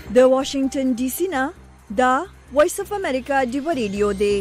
د واشنگټن ډي سي نه دا وایس اف امریکا دی ریډیو دی.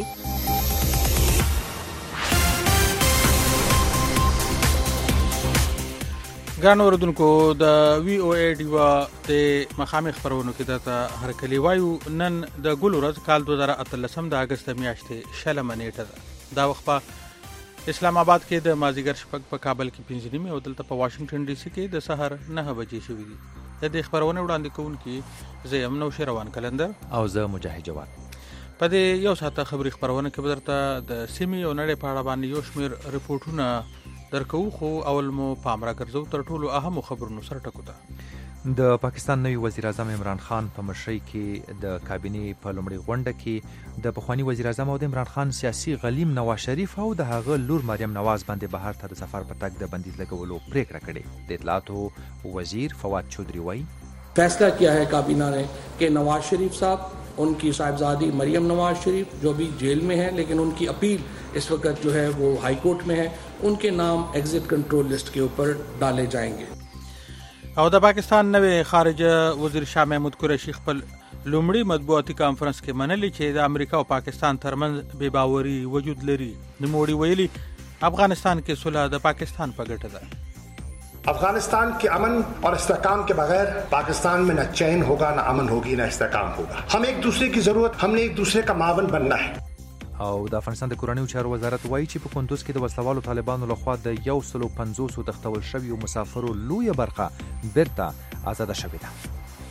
ګرانو اوریدونکو د وی او ای ډیوا د مخامخ خبرونو کې درته هرکلی وایو. نن د ګل ورځ کال 2013 د اگست میاشتې شلمه نیټه ده. دا وخت په اسلام آباد کې د مازیګر شپږ، په کابل کې 5 او دلته په واشنگټن ډي سي کې د سحر 9 بجې شوې دي. د دې خبرونه وړاندې کوونکي زه یم نوشیروان کلندر او زه مجاهد جواد. په دې یو ساعته خبري خبرونه کې به درته د سیمې او نړۍ په اړه باندې یو شمېر رپورټونه درکو، خو اول مو پام راګرځو تر ټولو اهمو خبرونو سره ټکو ته. د پاکستان نوی وزیر اعظم عمران خان په مشرۍ کې د کابینې په لومړۍ غونډه کې د پخوانی وزیر اعظم او د عمران خان سیاسي غلیم نواز شریف او د هغه لور مریم نواز باندې بهر ته د سفر په تګ د بندیز لګولو پریکړه کړې. د اطلاعاتو وزیر فواد چودھری وایي फैसला किया है काबीना ने कि नवाज शरीफ साहब, उनकी साहिबजादी मरियम नवाज शरीफ जो भी जेल में है, लेकिन उनकी अपील इस वक्त जो है वो हाई कोर्ट में है, उनके नाम एग्जिट कंट्रोल लिस्ट के ऊपर डाले जाएंगे. او د پاکستان نوې خارجه وزیر شاه محمود قریشي خپل لومړي مطبوعاتي کانفرنس کې منلي چې د امریکا او پاکستان ترمنځ بې باوري وجود لري. نوموړي ویلي افغانستان کې صلح د پاکستان په ګټه ده. अफगानिस्तान के अमन और इस्तेहकाम के बगैर पाकिस्तान में न चैन होगा, न अमन होगी, न इस्तेहकाम होगा. हम एक दूसरे की जरूरत, हमने एक दूसरे का मावन बनना है. او د افغانستان د کورنیو چارو وزارت وایي چې په کندوز کې د وسلوالو طالبانو لخوا د 150 تښتول شویو مسافرو لویه برخه بیرته آزاده شوې ده.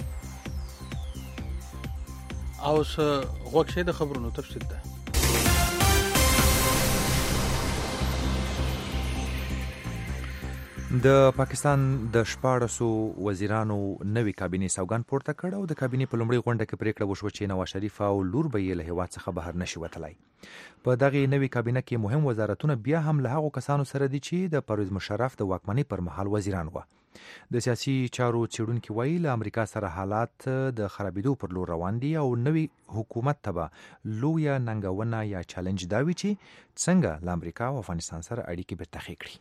او غوږ شي د خبرونو تفصیل ده. د پاکستان د 14 وزیرانو نوې کابینې سوګند پورته کړ او د کابینې په لومړۍ غونډه کې پریکړه وشوه چې نواز شریف او لور به یې له هیواد څخه بهر نشي وتلی. په دغه نوې کابینه کې مهم وزارتونه بیا هم له هغو کسانو سره دي چې د پرویز مشرف د واکمنۍ پر مهال وزیران وو. د سیاسي چارو څېړونکي وایي له امریکا سره حالات د خرابېدو پر لور روان دي او نوې حکومت ته به لویه ننګونه یا چالنج دا وي چې څنګه له امریکا او افغانستان سره اړیکې بیرته ښې کړي.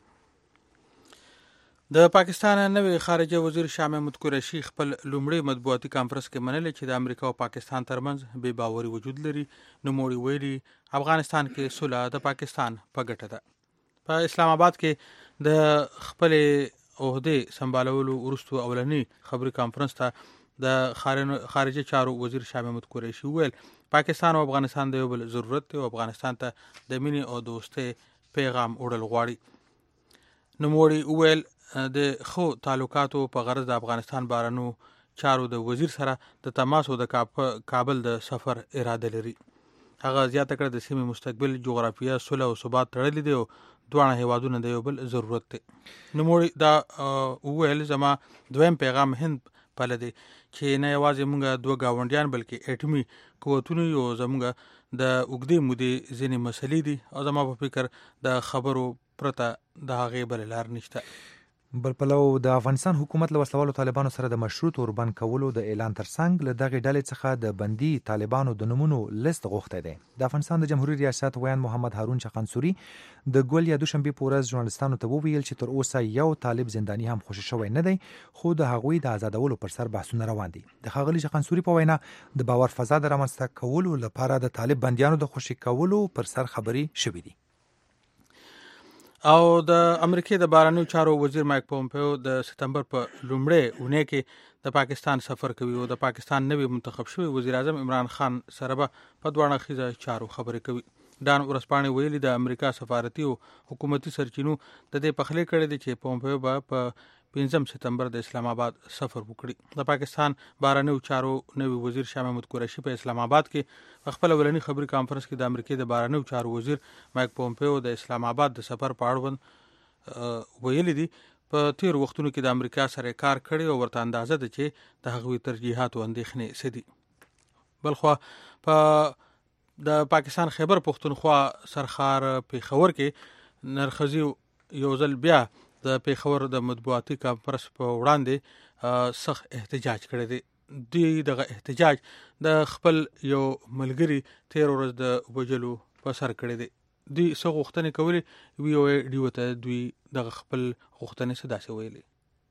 د پاکستان نوې خارجه وزیر شاه محمود قریشي خپل لومړی مطبوعاتي کانفرنس کې منلي چې د امریکا او پاکستان ترمنځ بې باوري وجود لري. نوموړي ویلي افغانستان کې صلح د پاکستان په ګټه ده. په اسلام آباد کې د خپل عہدې سمبالولو وروسته اولنی خبري کانفرنس ته د خارجه چارو وزیر شاه محمود قریشي ویل پاکستان او افغانستان د یو بل ضرورت دی او افغانستان ته د مینې او دوستۍ پیغام وړل غواړي. نوموړي ویل د خو تعلقاتو په غرض د افغانستان بارنو چارو د وزیر سره د تماس او د کابل د سفر اراده لري. هغه زیاته کړه د سیمې مستقبل جغرافیه صلح او ثبات تړلې دی او دواړه هیوادونه د یو بل ضرورت دی. نوموړي دا ویل زما دویم پیغام هند پله دی چې نه یوازې موږ دوه ګاونډیان بلکې اټومي قوتونه یو زموږ د اوږدې مودې ځینې مسلې دي او زما په فکر د خبرو پرته د هغې بل لار نشته. بل پلو د افغانستان حکومت له وسلوالو طالبانو سره د مشروط اوربند کولو د اعلان ترڅنګ له دغې ډلې څخه د بندي طالبانو د نومونو لیست غوښتی دی. د افغانستان د جمهوریت ریاست ویان محمد هارون چخانسوري د ګل یا دوشنبې په ورځ ژورنالستانو ته وویل چې تر اوسه یو طالب زنداني هم خوشي شوی نه دی، خو د هغوی د آزادولو پر سر بحثونه روان دي. د ښاغلي چخانسوري په وینا د باور فضا د رامنځته کولو لپاره د طالب بندیانو د خوشي کولو پر سر خبرې شوې دي. او د امریکای د بهرنیو چارو وزیر مایک پومپیو د سپتمبر په لومړۍ اونۍ کې د پاکستان سفر کوي او د پاکستان نوی منتخب شوی وزیر اعظم عمران خان سره به په دواړه اړخیزه چارو خبرې کوي. ډان ورسپانې ویلي د امریکا سفارتي او حکومتي سرچینو د دې پخلی کړی دی چې پومپیو به په 5 سپتمبر د اسلام آباد سفر وکړي. د پاکستان بهرنیو چارو نوی وزیر شاه محمود قریشي په اسلام آباد کې خپل اولنی خبري کانفرنس کې د امریکای د بهرنیو چارو وزیر مایک پومپیو د اسلام آباد د سفر په اړه ویلي دي په تیر وختونو کې د امریکا سره کار کړی او ورته اندازه ده چې د هغوی ترجیحات او اندېښنې څه دي. بلخوا په د پاکستان خیبر پختونخوا سرخار پیښور کې نرخزي یو ځل بیا د پیښور د مطبوعاتي کانفرنس په وړاندې سخت احتجاج کړی دی. دوی دغه احتجاج د خپل یو ملګری تیر ورځ د وجلو په سر کړی دی. دوی څه غوښتنې کولې وی او ډیو ته دوی دغه خپل غوښتنې څه داسې ویلې.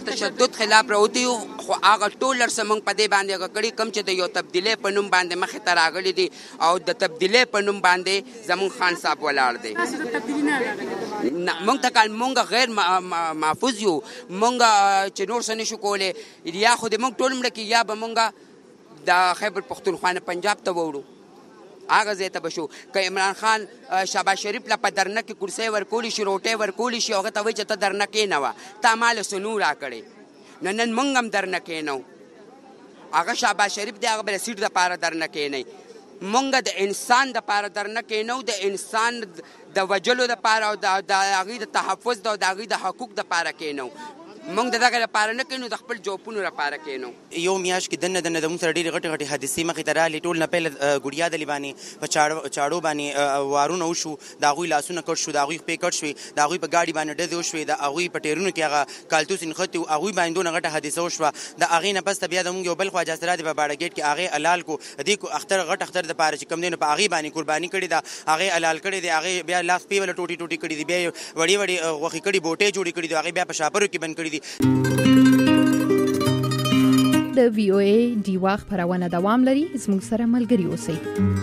سخت تشدد خلاف راوتی خو هغه ټول سمون په دې باندې غکړي کم چې د یو تبدیلی په نوم باندې مخې ته راغلي دي او د تبدیلی په نوم باندې زمون خان صاحب ولاړ دی. مونږ ته کال مونږ غیر محفوظ یو، مونږ چې نور څه نشو کولی، یا خو د مونږ ټول مړه کې یا به مونږ د خیبر پختونخوا نه پنجاب ته ووړو، هغه ځای ته به شو. که عمران خان شهباز شریف له په درنه کې کرسۍ ورکولی شي، روټۍ ورکولی شي، هغه ته وایي چې ته درنه کېنوه، تا ما له سنو راکړې. نن مونږ هم درنه کېنو، هغه شهباز شریف دی هغه به د سیټ دپاره درنه کېنئ، مونږ د انسان دپاره درنه کېنو، د انسان د وجلو دپاره او د هغوی د تحفظ او د هغوی د حقوق دپاره کېنو. مونږ د دغه لپاره نه کینو، د خپل جوپونو لپاره کینو. یو میاشت کې دنه د موږ سره ډېرې غټې غټې حادثې مخې ته رالې. ټول نه پیله ګوډیا دلې باندې په چاړو باندې وارونه وشو، د هغوی لاسونه کټ شو، د هغوی خپې کټ شوې، د هغوی په ګاډي باندې ډزې وشوې، د هغوی په ټیرونو کې هغه کالتوس نښتې وو، هغوی باندې دونه غټه حادثه وشوه. د هغې نه پس بیا د موږ یو بل خواجه اسرار په باډه ګیټ کې هغې حلال کو، دې کو اختر غټ اختر دپاره چې کوم دی نو په هغې باندې قرباني کړې ده، هغې حلال کړې دی، هغې بیا لاس پې وله ټوټې ټوټې کړي دي، بیا یې وړې وړې غوښې کړي بوټې جوړې کړي دي، هغې بیا په شاپرو کې بند کړي دي. د وی او ای ډیوا خبرونه دوام لري، زموږ سره ملګري اوسئ.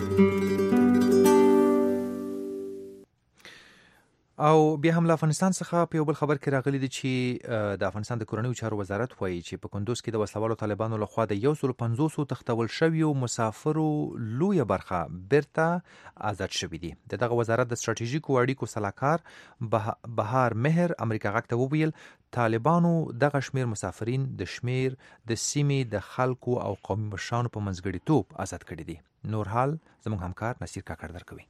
او بیا هم له افغانستان څخه په یو بل خبر کې راغلی دی چې د افغانستان د کورنیو چارو وزارت وایي چې په کندوز کې د وسلوالو طالبانو لخوا د 150 تښتول شویو مسافرو لویه برخه بیرته آزاد شوي دي. دغه وزارت د ستراتیژیکو اړیکو سلاکار بهار مهر امریکا غږ ته وویل طالبانو دغه شمیر مسافرین د شمیر د سیمې د خلکو او قومي مشرانو په منځګړیتوب آزاد کړي دي. نور حال زموږ همکار نصیر کاکړ درکوي.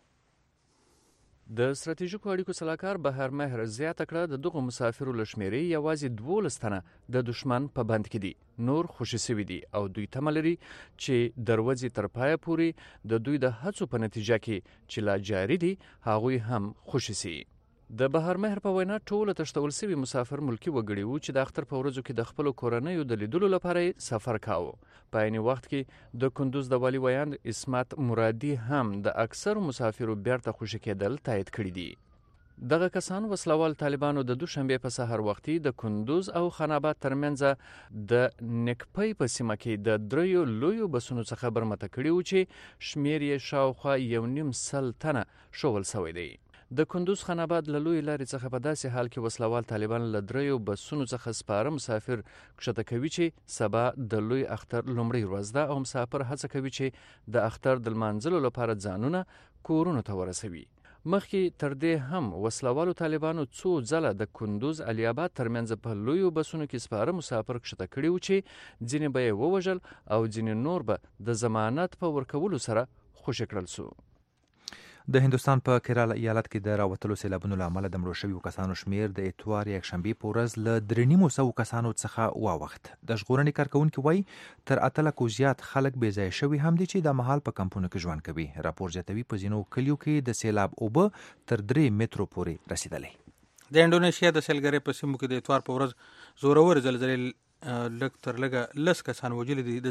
د ستراتیژیکو اړیکو سلاکار بهر مهر زیاته کړه د دغو مسافرو له شمېرې یوازې 12 تنه د دشمن په بند کې دي، نور خوشي سوي دي او دوی تمه لري چې دروازې تر پایه پورې د دوی د هڅو په نتیجه کې چې لا جاري دي هغوی هم خوشي سي. د بهر مهر په وینا ټول تښتول شوي مسافر ملکی وګړي وو چې د اختر په ورځو کې د خپلو کورنیو د لیدلو لپاره سفر کاوه. په عین وخت کې د کندوز د والي ویاند اسمت مرادي هم د اکثر مسافرو بیرته خوشي کېدل تایید کړي دي. دغه کسان وسلوال طالبانو د دوشنبه په سحر وختي د کندوز او خاناباد ترمنځ د نکپی په سیمه کې د دریو لویو بسونو څخه برمته کړي وو چې شمیر یې شاوخوا 1.5 تنه شوول شوی دی. د کندوز خاناباد له لوی لارې څخه په داسې حال کې وسلوال طالبان له دریو بسونو څخه سپاره مسافر کښته کوي چې سبا د لوی اختر لومړۍ ورځ ده او مسافر هڅه کوي چې د اختر د لمانځلو لپاره ځانونه کورونو ته ورسوي. مخکې تر دې هم وسلوالو طالبانو څو ځله د کندوز علي آباد ترمنځ په لویو بسونو کې سپاره مسافر کښته کړي وو چې ځینې به یې ووژل او ځینې نور به د ضمانت په ورکولو سره خوشي کړل سو. د هندوستان په کیرالا ایالت کې د راوتلو سیلابونو له امله د مړو شویو کسانو شمیر د اتوار یکشنبې په ورځ له 350 کسانو څخه واوښت. د ژغورنې کارکونکي وایي تر 8 زیات خلک بې ځایه شوي هم دي چې د مهال په کمپونو کې ژوند کوي. راپور زیاتوي په ځینو کلیو کې د سیلاب اوبه تر 3 مترو پورې رسیدلې. د انډونیشیا د سیلګرۍ په سیمو کې د اتوار په ورځ زورور زلزلې لږ تر لږه 10 کسان وژلي دي.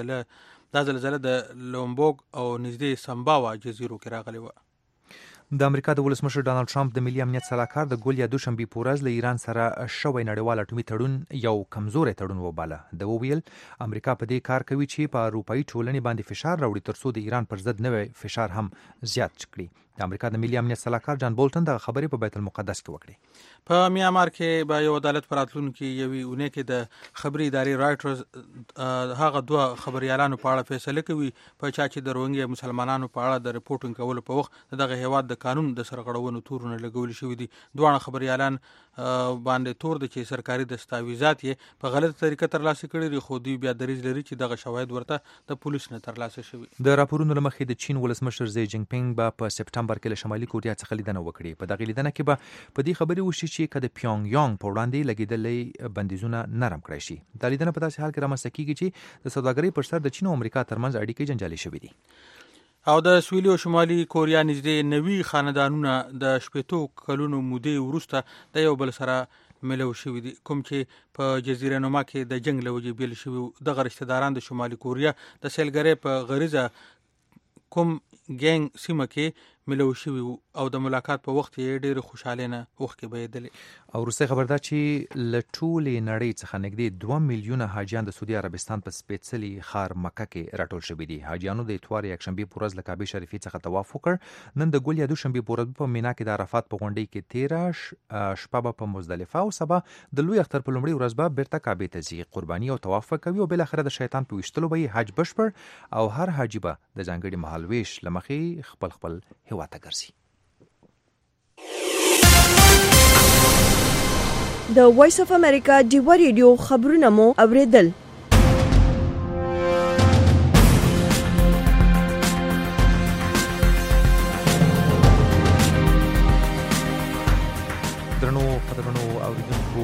دا زلزله د لومبوګ او نږدې سمباوا جزیرو کې راغلې وه. د امریکا د ولسمشر ډانلډ ټرمپ د ملي امنیت سلاکار د ګول یا دوشنبې په ورځ له ایران سره شوی نړیوال اټومي تړون یو کمزوری تړون وباله. د وویل امریکا په دې کار کوي چې په اروپایي ټولنې باندې فشار راوړي ترڅو د ایران پر ضد نوی فشار هم زیات کړي. د امریکا د ملي امنیت سلاکار جان بولټن دغه خبرې په بیت المقدس کې وکړې. په میانمار کې به یو عدالت پر راتلونکي یوې اونۍ کې د خبري ادارې رایټرز هغه دوه خبريالانو په اړه فیصله کوي په چا چې د روهینګیا مسلمانانو په اړه د ریپورټینګ کولو په وخت دغه هیواد د قانون د سرغړونو تورونه لګول شوي دي. دوه خبريالان باندې تور د چې سرکاري دستاویزات یې په غلطه طریقه ترلاسه کړي دي، خو دوی بیا دریځ لري چې دغه شواهد ورته د پولیس نه ترلاسه شوي. د راپورونو لمخې د چین ولسمشر زی جینګ پینګ به په سپټمبر کې له شمالي کوریا څخه لیدنه وکړي. په دغه لیدنه کې به په دې خبرې وشي چې کله پیونګ یانګ په وړاندې لګیدلې بندیزونه نرم کړی شي. دا لیدنه په داسې حال کې رامنځته کیږي چې د سوداګرۍ پر سر د چین او امریکا ترمنځ اړیکې جنجالي شوي دي. او د سویلي او شمالي کوریا نږدې 90 خاندانونه د 80 کلونو مودې وروسته د یو بل سره ملو شوي دي، کوم چې په جزیره نما کې د جنگ له وجې بیل شوي. دغه رشتہ داران د شمالي کوریا د سیلګرۍ په غریزه کوم ګینګ سیمه کې ملو شوي او د ملاقات په وخت یې ډېر خوشاله نه وخت بهیدلې. او روسي خبر ده چې له ټولې نړۍ څخه نږدې 2 میلیونه حاجیان د سعودي عربستان په سپېڅلي ښار مکه کې راټول شوي دي. حاجیانو د اتوار یکشنبې په ورځ له کعبې شریفې څخه طواف وکړ. نن د ګل یا دوشنبې په ورځ په مینا کې د عرفات په غونډۍ کې 13 شپه په مزدلفه او سبا د لوی اختر په لومړي ورځ به بیرته کعبې ته ځي، قرباني او طواف کوي او بل اخره د شیطان په وشتلو به حج بشپړ او هر حاجی به د ځانګړي مهالويش لمخې خپل هیواد ته ګرځي. د وایس اف امریکا ډیوا ریډیو خبرونه مو اوریدل. درنو قدرمنو اوریدونکو،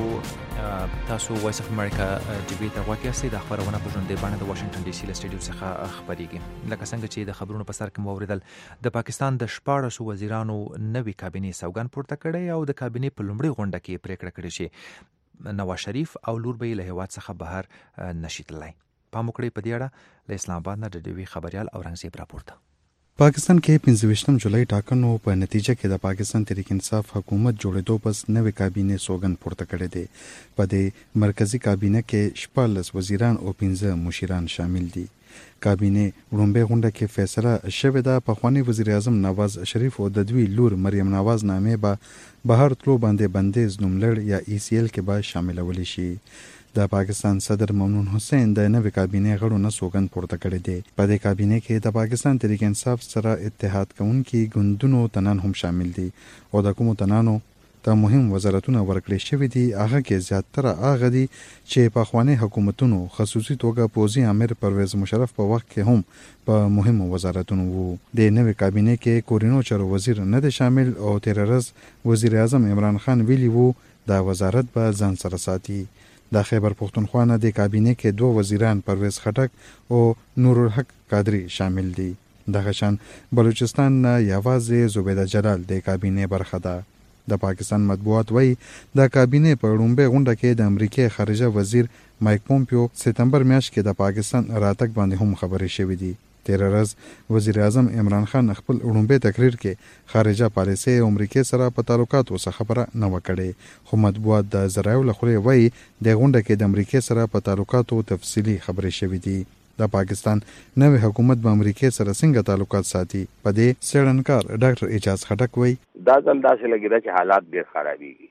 تاسو وایس اف امریکا ډیوی ته غوږ یاستئ. د خبرونه په ژوندۍ بڼه د واشنگټن ډي سي له سټډیو څخه خپرېږي. لکه څنګه چې د خبرونو په سر کې مو اوریدل، د پاکستان د 14 وزیرانو نوې کابینې سوګند پورته کړی او د کابینې په لومړۍ غونډه کې پریکړه کړې چې نواز شریف او لور به یې له هیواد څخه بهر نشي تللی. پام وکړئ په دې اړه له اسلام آباد نه د ډیوی خبریال اورنګزیب راپورته. پاکستان کې 25 جولای ټاکنو په نتیجه کې د پاکستان تحریک انصاف حکومت جوړېدو پس نوې کابینې سوګند پورته کړې ده. په دې مرکزی کابینه کې 14 وزیران او 15 مشیران شامل دي. کابینې وړاندې غونډه کې فیصله شوې ده پخوانی وزیر اعظم نواز شریف او د دوی لور مریم نواز نامې به بهر تلو باندې بندیز نوملړ یا ECL کې به شاملول شي. د پاکستان صدر ممنون حسین د نوې کابینې غړو نه سوګند پورته کړی دی. په دې کابینې کې د پاکستان تحریک انصاف سره اتحاد کوونکي ګوندونو تنان هم شامل دي او د کومو تنانو ته مهم وزارتونه ورکړل شوي دي. هغه کې زیاتره هغه دي چې پخوانی حکومتونو خصوصي توګه پوځي امیر پرویز مشرف په وخت کې هم په مهمو وزارتونو وو. د نوې کابینې کې کورینو چارو وزیر نه دی شامل او تیر ورځ وزیر اعظم عمران خان ویلي وو دا وزارت به ځان سره ساتي. د خیبر پختونخوا نه د کابینې کې 2 وزیران پرویز خټک او نور الحق قادری شامل دي. دغه شان بلوچستان نه یوازې زبیده جلال د کابینې برخه ده. د پاکستان مطبوعات وایي د کابینې په لومړۍ غونډه کې د امریکای خارجه وزیر مایک پومپیو سپتمبر میاشت کې د پاکستان راتګ باندې هم خبرې شوې دي. تیر ورځ وزیر اعظم عمران خان خپل لومړی تقریر کې خارجه پالیسي او امریکای سره په تعلقاتو څه خبره نه وکړي، خو مطبوعات د ذرایعو له خوا وایي د غونډه کې د امریکای سره په تعلقاتو تفصیلی خبرې شوې دي. د پاکستان نوې حکومت به امریکای سره څنګه تعلقات ساتي، په دې څېړنکار ډاکټر اعجاز خټک وایي دا ځل داسې لګیدا چې حالات ډېر خرابېږي.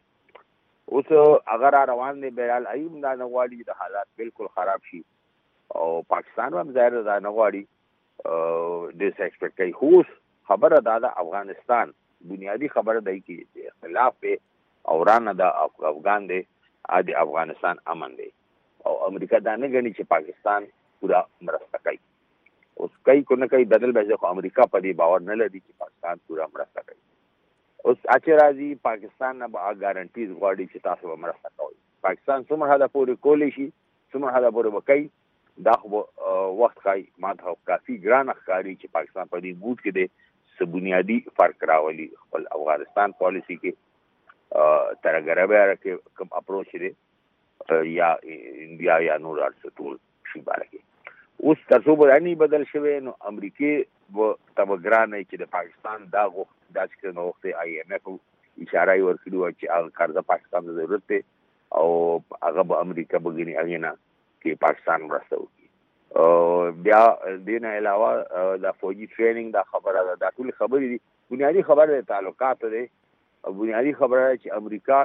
اوس اگر روان دی بهرحال ایم دا نه غواړي د حالات بالکل خراب شي او پاکستان هم ظاهر دا نه غواړي ډیس ایکسپیکټ کوي. خو خبره دا د افغانستان بنیادی خبره دی چې اختلاف په اورانه د افغان دی د افغانستان امن دی او امریکا دا نه غني چې پاکستان پورا مرسته کوي. اوس کوي کو نه کوي بدل به ځکه امریکا په دې باور نه لري چې پاکستان پورا مرسته کوي. اوس اچ راځي پاکستان نه به ګارانټیز غواړي چې تاسو به مرسته کوئ. پاکستان څومره حدا پورې کولی شي څومره حدا پورې وکړي دا خو وخت ښایي. ما ته کافي ګرانه ښکاري چې پاکستان په دې موډ کې دی څه بنیادي فرق راولي خپل افغانستان پالیسي کې تر غربه کې کوم اپروچ دی یا انډیا یا نور ارڅ ټول شي بارکه. اوس تاسو باندې بدل شوی نو امریکای و تبګرانه چې د پاکستان دا وخت د څکر نو وخت IMF اشاره ورکړو چې هغه قرضه پاکستان ته ضرورت دی او هغه به امریکا بګنی اغینا کې پاکستان مرسته وکړي. بیا دین علاوه د فوجي ټریننګ دا خبره ده ټول خبرې دي. بنیادی خبره د تعلقات ده او بنیادی خبره چې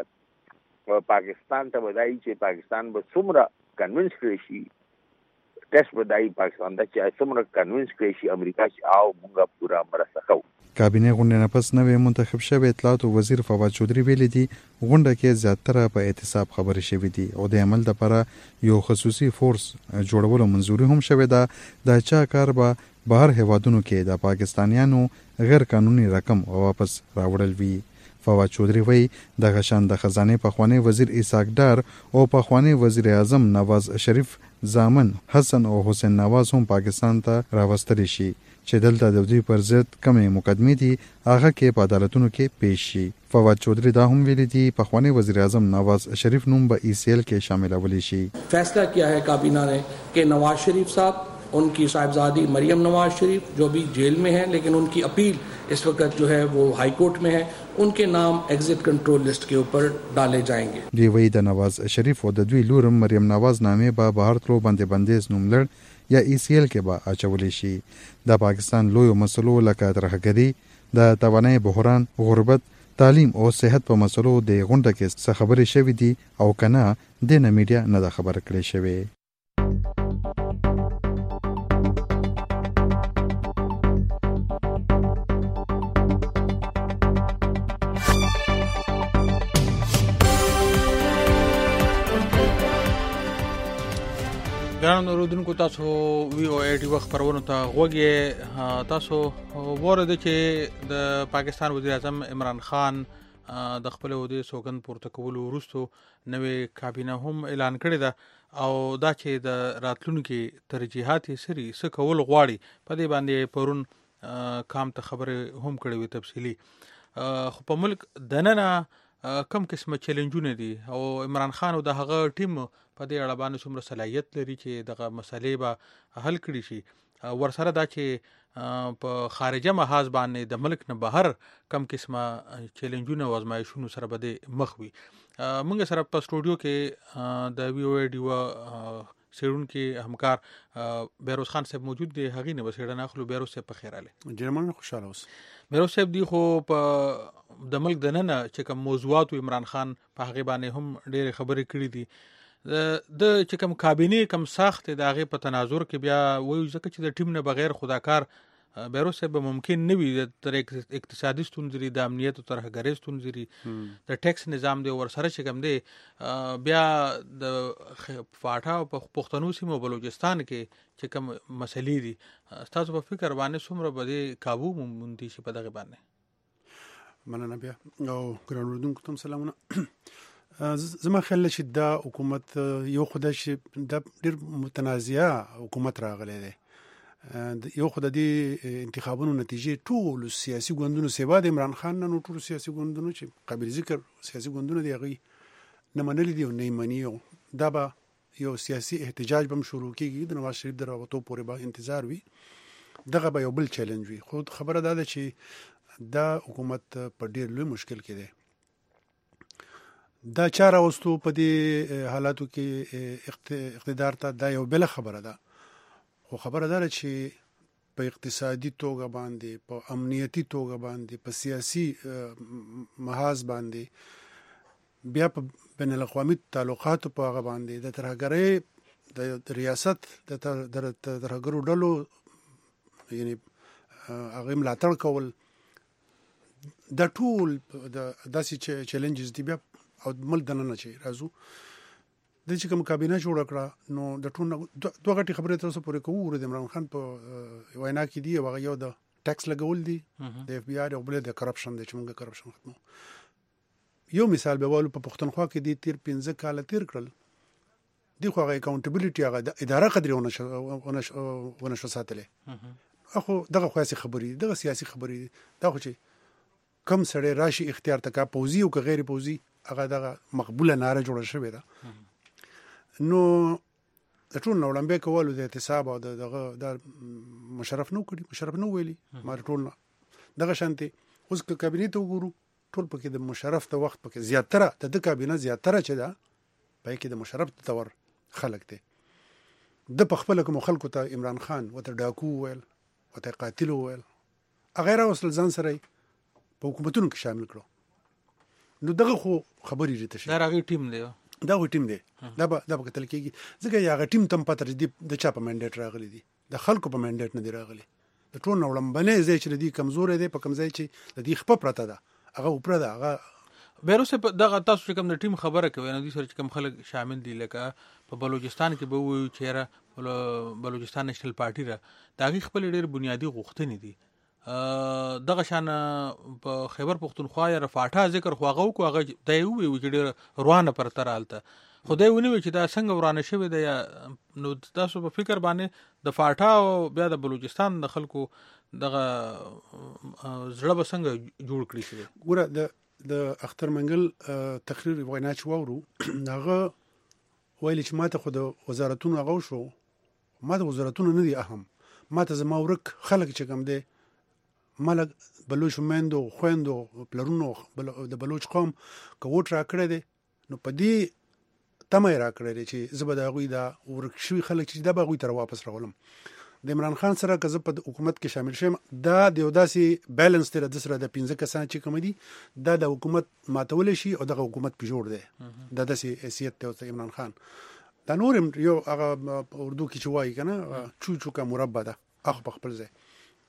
امریکا پاکستان ته ودایي چې پاکستان به څومره کنوینس کړي شي ټیسټ ودایي پاکستان ته چې څومره کنوینس کړي شي امریکا چې او موږ پورا مرسته کوو. کابینې غونډې نه پس نوې منتخب شوی اطلاعات وزیر فواد چودري ویلي دي غونډه کې زیاتره په اعتصاب خبرې شوې دي او د عمل لپاره یو خصوصي فورس جوړولو منځوري هم شوې ده. دا چا کار به بهر هیوادونو کې د پاکستانیانو غیر قانوني رقم واپس راوړل وي. فواد چودري وایي د غشان د خزانه پخوانی وزیر اسحاق ډار او پخوانی وزیر اعظم نواز شریف زامن حسن او حسین نواز هم پاکستان ته راوستل شي چې دلته د دوی پر ضد کمې مقدمې دي هغه کې په عدالتونو کې پیش شي. فواد چودري دا هم ویلي دي پخوانی وزیر اعظم نواز شریف نوم به ECL کې شاملول شي. फैसला किया है काबीना ने कि नवाज शरीफ साहब उनकी साहिबजादी मरियम नवाज शरीफ जो भी जेल में है लेकिन उनकी अपील इस वक्त जो है वो हाई कोर्ट में है, उनके नाम एग्जिट कंट्रोल लिस्ट के ऊपर डाले जाएंगे. دی وی د نواز شریف او د دوی لورم مریم نواز نامې به بهر تلو باندې بندیز نوملړ یا ECL کې به اچولې شي. د پاکستان لویو مسلو لکه ترهګري، د توانایي بحران، غربت، تعلیم او صحت په مسلو د غونډه کې څه خبرې شوې دي او کنه د میډیا نه د خبر کړې شوې. ګرانو اوریدونکو، تاسو VOA ټي وخت پرونو ته غوږی. تاسو ورته چې د پاکستان وزیر اعظم عمران خان د خپل عہدې سوګند پورته کولو وروسته نوې کابینه هم اعلان کړی ده او دا چې د راتلونکو ترجیحات سری څه کول غواړي په دې باندې پرون کام ته خبره هم کړې وي تفصیلی. خو په ملک دننه کم قسمه چیلنجونه دي او عمران خان او د هغه ټیم په دې اړه باندې څومره صلاحیت لري چې دغه مسلې به حل کړي شي. ورسره دا چې په خارجه محاذ باندې د ملک نه بهر کم قسمه چیلنجونه او ازمایښتونو سره به مخ وي. موږ سره په سټوډیو کې د VOA ډیو سیړونکو همکار بیروز خان صاحب موجود دی. هغې نه به سیړنه اخلو. بیروز صاحب په خیر اله؟ ډېر مننه، خوشاله اوس. بیروز صاحب دی خو په د ملک دننه چې کوم موضوعات عمران خان په هغه باندې هم ډېرې خبرې کړې دي. د چې کوم کابینه کم ساخت د هغه په تناظر کې بیا وایي ځکه چې د ټیم نه بغیر خداکار بیروز صاحب ممکن نه وي. د اقتصادي ستونزې، د امنیت او ترهګرۍ ستونزې، د ټیکس نظام دی ورسره چې کوم دی بیا د فاټا او پښتنو سیمو بلوچستان کې چې کوم مسلې دي، تاسو په فکر باندې څومره به قابو مونږ شي په دغه باندې؟ مننه بیا او ګران اوریدونکو ته سلامونه. زما خیال چې دا حکومت یو خدای چې د ډېر متنازعه حکومت راغلی دی. یو خدای د انتخابونو نتیجې ټول سیاسي ګوندونو سیوا د عمران خان نه ټول سیاسي ګوندونو چې قابل ذکر سیاسي ګوندونو دی هغه نه منلي دي او نه مني. دا به یو سیاسي احتجاج به شروع کیږي د نواز شریف د راوتو پورې به انتظار وي. دغه به یو بل چیلنج وي. خو خبره ده چې دا حکومت په ډېر لوی مشکل کې دی. دا چاره واستو په دې حالاتو کې اقتدار ته دا یو بل خبره ده. خو خبره ده چې په اقتصادي توګه باندې، په امنیتي توګه باندې، په سیاسي محاذ باندې، بیا په بین الاقوامي تعلقاتو په هغه باندې د ترهګرۍ د ریاست د ترهګرو ډلو یعنی هغه ملاتړ کول، دا ټول داسې چیلنجز دي. بیا او ملک دننه چې راځو د چې کوم کابینه جوړ کړه نو د ټول دوه غټي خبرې تر اوسه پورې کوو. د عمران خان په وینا کې دی هغه یو د ټیکس لګول دي د FBI او بل د کرپشن د چې موږ کرپشن ختمو. یو مثال به والو په پښتونخوا کې دی تیر 15 کال تیر کړل دی خو هغه اکاونټیبিলিټي هغه د اداره قدرې ونه ساتلې. اخو دغه خاصه خبرې دغه سیاسي خبرې دا خو چې کم سړی راشي اختیار تکا پوزي او غیر پوزي هغه دغه مقبوله ناره جوړه شوې ده. نو د ټول نو لمبه کولو د احتساب او د مشرف نو کړی، مشرف نو ویلي ما ټول دغه شانتي. اوس کابینه ته وګورو ټول پکې د مشرف ته وخت پکې زیاتره د کابینه زیاتره چې ده پای کې د مشرف تور خلک دي. د پخپل کوم خلکو ته عمران خان وته ډاکو ویل، وته قاتل ویل، اغه وصل ځان سره په حکومتونو کې شامل کړو. نو دغه خو خبرې ریته شي. دا راغی ټیم دی، دا و ټیم دی، دا به کتل کېږي ځکه یا ټیم تم پاتره دی د چا په منډیټ راغلی دی، د خلکو په منډیټ نه دی راغلی. د ټول نوړم باندې ځای چې دی کمزور دی په کم ځای چې د دې خپل پرته ده هغه وپره ده. هغه بیروسه دغه تاسو چې کوم د ټیم خبره کوي نو دي سره چې کوم خلک شامل دي لکه په بلوچستان کې به وایي چې بلوچستان نېشنل پارټي را دا خپل ډېر بنیادی غوښتنې دي. دغه شان په خیبر پختونخوا یا رفاټا ذکر خواغو کو هغه د یو چې ډېر روانه پر ترالته خدای ونی چې دا څنګه ورانه شوی دی. نو تاسو په فکر باندې د فاټا او بیا د بلوچستان د خلکو دغه زړه به څنګه جوړ کړی شي؟ ګوره د اختر منګل تقریر وینا چې وورو هغه ویل چې ماته خو د وزارتونو هغه شو، ما د وزارتونو نه دي اهم، ماته زما ورک خلک چې کوم دی ملک بلوچ میندو خويندو پلرونو د بلوچ قوم کوټ را کړی دی نو په دې تمه را کړی چې زبر د غوی دا ورکشوي خلک چې دا به غوی تر واپس راولم د عمران خان سره که زه په حکومت کې شامل شم دا د یو داسې بیلانس دی د سره د 15 کسان چې کوم دي دا د حکومت ماتول شي او د حکومت په جوړ دی دا داسې حیثیت ته عمران خان دا نور یو هغه اردو کې چې وایي کنه چو کا مربع ده اخ په خپل ځای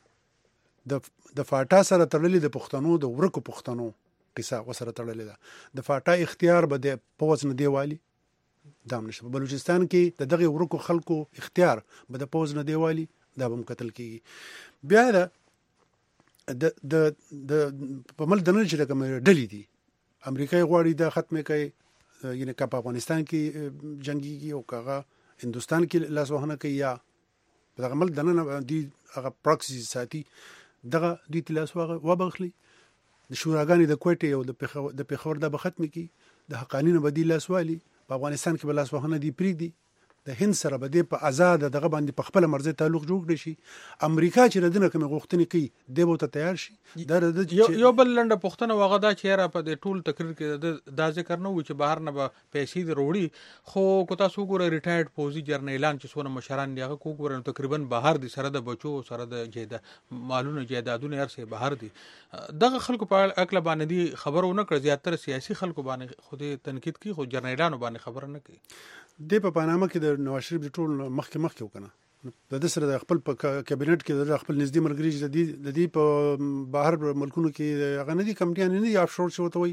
د فاټا سره تړلې د پښتنو د ورکو پښتنو قصه وسره تړلې ده د فاټا اختیار به د پوز نه دیوالي دام نشه په بلوچستان کې د دغه ورکو خلکو اختیار به د پوز نه دیوالي دا به قتل کیږي بیا د په مل دنه چې کوم ډلې دي امریکای غواړي د ختمه کوي یعنی کا په افغانستان کې جنگي او کاغه هندستان کې لاس وهنه کوي یا دغه مل دنه دي هغه پراکسي ساتي دغه دوی تلاس وبخلي د شوراګانې د کوټې او د پیښور د ختم کی د حقانینو بدیل لاسوالي په افغانستان کې بلاس وهنه دی پریدي د هند سره به د په آزاد دغه باندې په خپل مرزه تعلق جوړ کړي شي امریکا چې ردنه کوم غوښتنې کوي دی به ته تیار شي دا یو بل لنډه پښتنه وغه دا چې را په د ټول تقریر کې دا ذکر نه و چې بهر نه به پیسې وروړي خو کو تاسو ګوره ریټایرډ پوزي جرنیلان چې سونه مشران دی هغه کو ګوره تقریبا بهر دي سره د بچو سره د جیدا مالونو جیدادونه هرڅه بهر دي دغه خلکو په اکل باندې دي خبرونه کړ زیاتره سیاسي خلکو باندې خو دې تنقید کوي خو جرنیلانو باندې خبر نه کوي د په پاناما کې د نواز شریف د ټول مخکې وکنه د سره د خپل په کابینټ کې د خپل نږدې مرګري د دې په بهر ملکونو کې هغه نه دي کمټیان نه دي افشور شو ته وي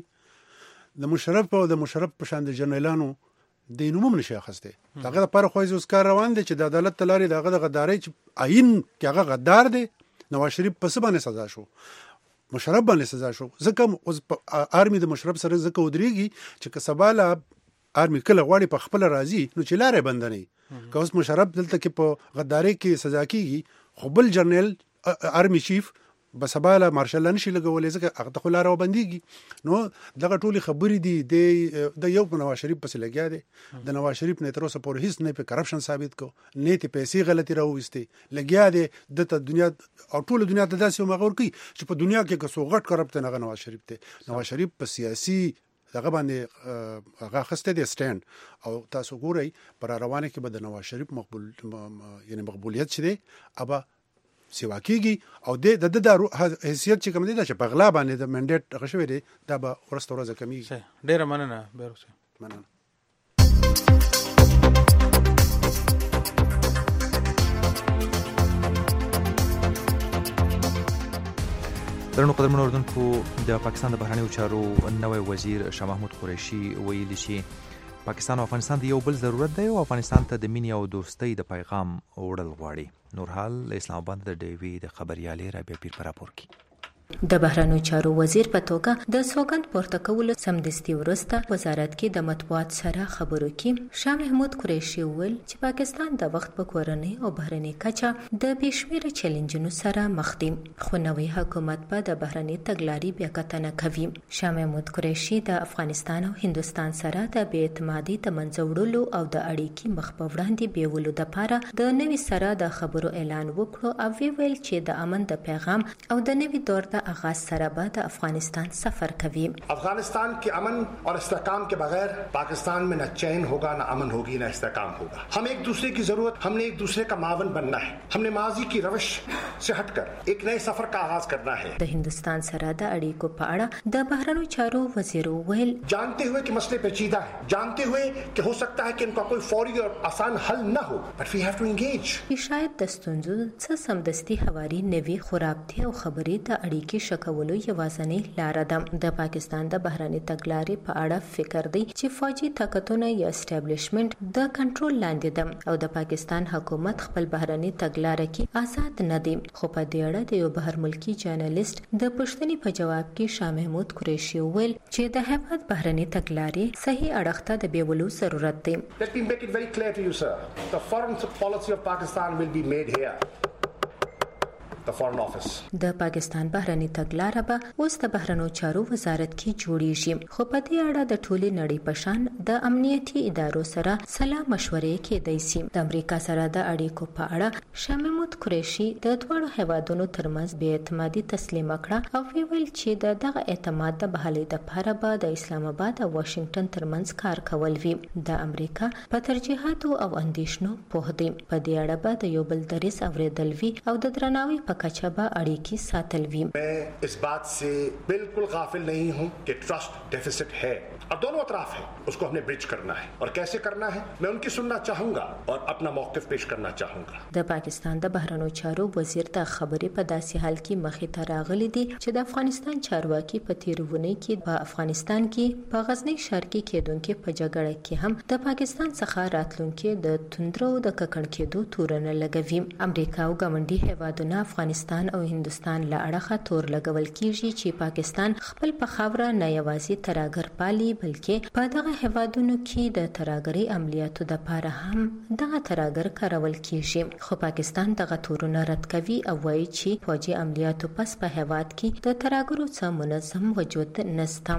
د مشرف په شان د جنرالانو د نومم نشه اخسته دغه لپاره خو اوس کار روان دي چې د عدالت تلاري دغه د غداري چې عین کې هغه غدار دي نواز شریف په څه باندې سزا شو مشرف باندې سزا شو ځکه اوس آرمي د مشرف سره ځکه ودرېږي چې کسباله آرمي کله غواړي په خپل راضي نو چې لارې بندني که اوس مشرف دلته کې په غداري کې سزا کیږي خو بل جنرال آرمي چیف بسباله مارشال نشي لګولې ځکه هغه ته لار وبنديږي نو دغه ټولي خبرې دي د یو نواز شریف پس لګیا دي د نواز شریف نه تر اوسه پورې هیڅ نه په کرپشن ثابت کو نه ته پیسې غلطي راوستي لګیا دي د دنیا او ټول دنیا ته داسې مغور کوي چې په دنیا کې کسو غټ کرپټ نه نواز شریف ته نواز شریف په سیاسي دغه باندې هغه خسته دي سټاند او تاسو ګورئ پر روانه کې به د نواز شریف مقبولیت شې دي ابا سیوا کیږي او د حیثیت چې کوم دي چې په غلا باندې د منډیټ غشوي دي دا به ورسته ورځ کمیږي ډیره مننه بیروسه مننه درنو قدرمنو اردوونکو د پاکستان د بهرنیو چارو نوی وزیر شاه محمود قریشي ویلي چې پاکستان او افغانستان د یو بل ضرورت دی او افغانستان ته د مینې او دوستۍ د پیغام وړل غواړي نورحال اسلام آباد د ډیوی د خبريالې رابعه پیر پر راپور کی د بهرنیو چارو وزیر په توګه د سوګند پورته کولو سمدستي ورسته وزارت کې د مطبوعات سره خبرو کې شاه محمود قریشي ویل چې پاکستان د وخت په کورنۍ او بهرنۍ کچه د بشمیره چیلنجونو سره مخ دی خو نوې حکومت په د بهرنۍ تګلارې بیا کتنه کوي شاه محمود قریشي د افغانستان او هندستان سره د بې اعتمادۍ د منځه وړلو او د اړیکې مخ په وړاندې بیولو لپاره د نوې سره د خبرو اعلان وکړو او ویل چې د امن د پیغام او د نوې دور आगाज سره بعد افغانستان सफर कभी अफगानिस्तान के अमन और इस्तेहकाम के बगैर पाकिस्तान में न चैन होगा न अमन होगी न इस्तेहकाम होगा हम एक दूसरे की जरूरत हमने एक दूसरे का मावन बनना है हमने माजी की रविश से हटकर एक नए सफर का आगाज करना है د هندستان سره د اړیکو په اړه د بهرنیو چارو وزیر ویل जानते हुए कि मसले पेचीदा है जानते हुए कि हो सकता है कि इनका कोई फौरी और आसान हल न हो but we have to engage شاید د ستونزو څه سمدستي حواري نوي خرابتي او خبرې د اړیکې شکولو یوازنی لار ده د پاکستان د بهرنی تګلارې په اړه فکر دی چې فوجي طاقتونه یا اسټابلیشمنت د کنټرول لاندې ده او د پاکستان حکومت خپل بهرنی تګلارې کې آزاد نه دی خو په دې اړه د یو بهر ملکی جرنالست د پښتني په جواب کې شاه محمود قریشي ویل چې د هیواد بهرنی تګلارې صحیح اړخ ته د بیولو ضرورت دی Let me make it very clear to you sir the foreign policy of Pakistan will be made here the foreign office. د پاکستان بهرنی تګلاره به اوس د بهرنیو چارو وزارت کې جوړیږي، خو په دې اړه د ټولې نړۍ په شان د امنیتي ادارو سره سلا مشورې کېدای شي. د امریکا سره د اړیکو په اړه شاه محمود قریشي د دواړو هیوادونو ترمنځ بې اعتمادي تسلیم کړه او ویل چې دغه اعتماد د بحالۍ لپاره به د اسلام آباد او واشنگټن ترمنځ کار کول وي. د امریکا په ترجیحاتو او اندیشنو پوه دی. په دې اړه به د یو بل دریځ اورېدل وي او د درناوي په کچه به اړیکې ساتل وي. मैं इस बात से बिल्कुल गाफिल नहीं हूं कि ट्रस्ट डेफिसिट है और दोनों अतराफ है, उसको हमने ब्रिज करना है और कैसे करना है मैं उनकी सुनना चाहूंगा और अपना मौक़िफ़ पेश करना चाहूंगा. د پاکستان د بهرنیو چارو وزیر د خبرې په داسې حال کې مخې ته راغلي دي چې د افغانستان چارواکي په تیرونی کې په افغانستان کې په غزنی ښار کې کېدونکې په جګړه کې هم د پاکستان څخه راتلونکي د توندرو د ککړ کېدو تورونه لګوي. امریکا او ګاونډي هیوادونه افغانستان او هندستان له اړخه تور لګول کیږي چې پاکستان خپل په خاوره نه یوازې ترهګر پالي بلکې په دغه هیوادونو کې د ترهګرۍ عملیاتو لپاره هم دغه ترهګر کارول کیږي. خو پاکستان دغه تورونه رد کوي او وایي چې فوجي عملیاتو پس په هیواد کې د ترهګرو څخه منظم وجود نشته.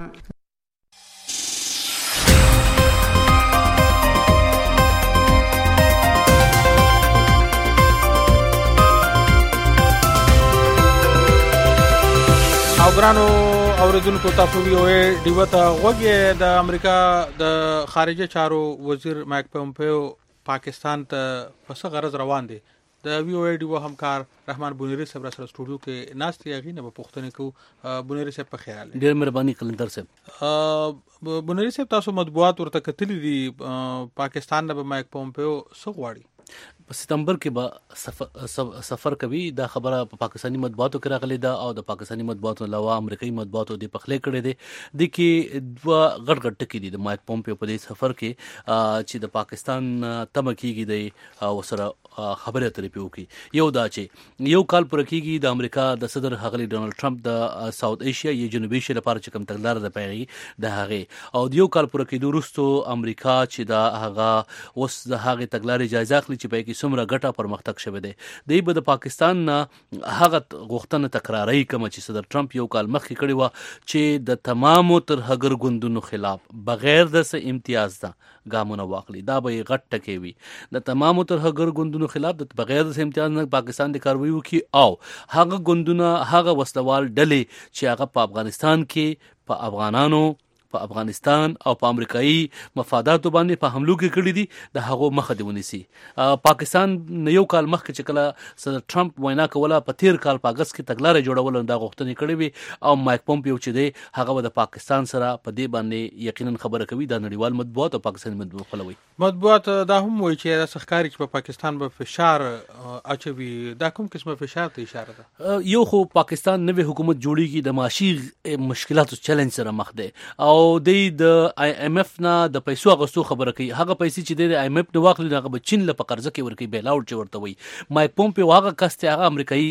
او ګرانو اوریدونکو تاسو ویو ډیو ته غوږی د امریکا د خارجه چارو وزیر مایک پومپیو پاکستان ته پس غرض روان دي. د ویو ډیو همکار رحمان بونیری صاحب سره سټوډیو کې ناست یغی نه په پښتنه کو. بونیری صاحب په خیال ډیر مهرباني قلندر صاحب. بونیری صاحب تاسو مطبوعات ورته کتلی دي پاکستان نه مایک پومپیو څه غواړي؟ په ستمبر کې به سفر کوي. دا خبره په پاکستانی مطبوعاتو کې راغلي ده او د پاکستانی مطبوعاتو علاوه امریکایي مطبوعاتو د پخلې کړي دي. د کې دوه غټ ټکي دي د مایک پومپیو په دې سفر کې چې د پاکستان تمه کیږي د او سره خبرې اترې پیوکي. یو دا چې یو کال پر کېږي د امریکا د صدر هغلی ډونالد ټرمپ د ساوث ایشیا یا جنوبي ایشیا لپاره چې کوم تګلارې د پیغي د هغه او د یو کال پر کېدو وروسته امریکا چې دا هغه اوس د هغه تګلارې جایزه اخلي چې په کې څومره ګټه پرمختګ شوه دی. دوی به د پاکستان هغه غوښتنه تکراري کوم چې صدر ټرمپ یو کال مخکې کړی و چې د تمامو ترهګر ګوندونو خلاف بغیر د څه امتیاز ده ګامونه واخلي. دا به غټ ټکی وي د تمامو ترهګر ګوندونو خلاف د بغیر د څه امتیاز نه پاکستان د کاروي وکي او هغه ګوندونه هغه وسلوال ډلې چې هغه په افغانستان کې په افغانانو په افغانستان او په امریکایي مفاداتو باندې په حملو کې کړی دي د هغو مخه دی ونیسي. پاکستان یو کال مخکې چې کله صدر ټرمپ وینا کوله په تیر کال په اگست کې تګلارې جوړول دا غوښتنې کړې وي او مایک پومپیو چې دی هغه د پاکستان سره په دې باندې یقینا خبره کوي. د نړیوال مطبوعات او پاکستاني مطبوعات خلوي مطبوعات دا هم وایي چې د سخکاري چې په پاکستان به فشار اچوي. دا کوم قسمه فشار ته اشاره ده؟ یو خو پاکستان نوې حکومت جوړیږي د معاشي مشکلاتو چیلنج سره مخ دی او د آی ایم ایف نه د پیسو غوښتو خبره کوي. هغه پیسې چې د آی ایم ایف نه واخلي هغه به چین له په قرضه کې ورکوي بیل اوټ چې ورته وي. مایک پومپیو هغه کس ته هغه امریکایي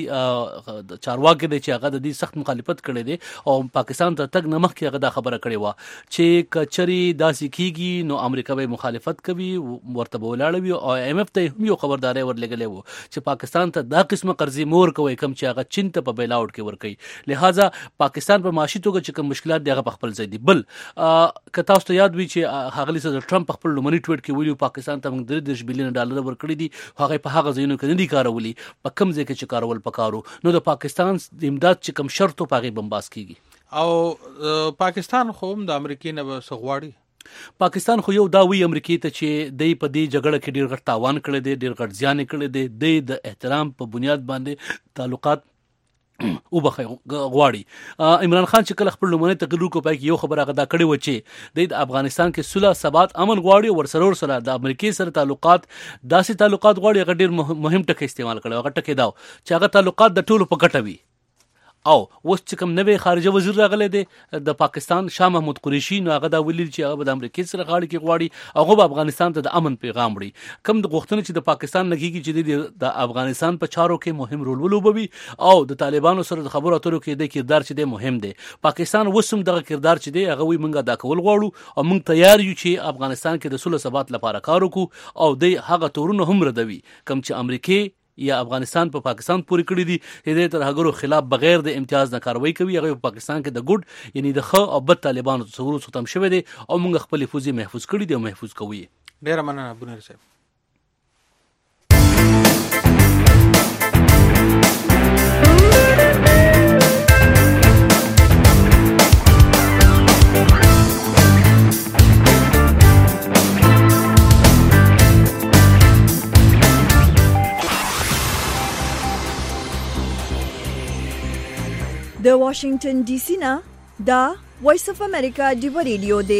چارواکي دی چې هغه د دې سخت مخالفت کړی دی او پاکستان ته تګ نه مخکې هغه دا خبره کړې و چې کچري داسې کیږي نو امریکا به مخالفت کوي ورته به ولاړ وي او آی ایم ایف ته هم یو خبرداري ورلګلې و چې پاکستان ته دا قسمه قرضې مور کوي کم چې هغه چین ته په بیل اوټ کې ورکوي. لہذا پاکستان په معاشي توګه چې کوم مشکلات دی هغه په خپل ځای دي. بل که تاسو ته یاد وي چې هغلی صدر ټرمپ خپل لومړني ټویټ کې ویلي پاکستان ته موږ 3 بلین ډالر ورکړي دي هغه په هغه ځایونو کې نه دي کارولي په کوم ځای کې چې کارول پکارو نو د پاکستان د امداد چې کوم شرط په هغه بمباس کیږي. او پاکستان خو هم د امریکای نه سغواړي. پاکستان خو یو دا وی امریکای ته چې د په دې جګړه کې ډیر غټ تاوان کړی دی ډیر غټ زیان کړی دی د احترام په بنیاد باندې تعلقات او بخای غواړي. عمران خان چې کله خپل لومړنی تقریر کو پای کې یو خبره غدا کړې و چې د افغانستان کې صلح ثبات امن غواړي ورسره د امریکای سره تعلقات داسې تعلقات غواړي هغه ډیر مهم ټکی استعمال کړي. هغه ټکی دا چې هغه تعلقات د ټولو په ګټه وي او اوس چې کوم نوې خارجه وزیر راغلی دی د پاکستان شاه محمود قریشي نو هغه دا ویل چې هغه د امریکای سره غاړه کې غواړي هغه به افغانستان ته د امن پیغام وړي. کوم د غوښتنې چې د پاکستان لګیږي چې د افغانستان په چارو کې مهم رول ولوبوي او د طالبانو سره د خبرو اترو کې د کردار چې دی مهم دی. پاکستان وسم دغه کردار چې دی هغه وي منګه دا کول غواړو او موږ تیار یو چې افغانستان کې د صلح ثبات لپاره کار وکړو او د هغه تورونه هم ردوي کوم چې امریکای یا افغانستان په پاکستان پورې کړی دي، د ترهګرو خلاف بغیر د امتیاز نه کاروایی کوي. هغه په پاکستان کې د ګډ یعنی د ښه او بد طالبانو تصور ختم شوی دی او موږ خپل فوزي محفوظ کړی دی او محفوظ کوو. ډیره مننه بونیر صاحب. د واشنگټن ډي سي نه دا وایس اف امریکا ډیو ریډیو دی.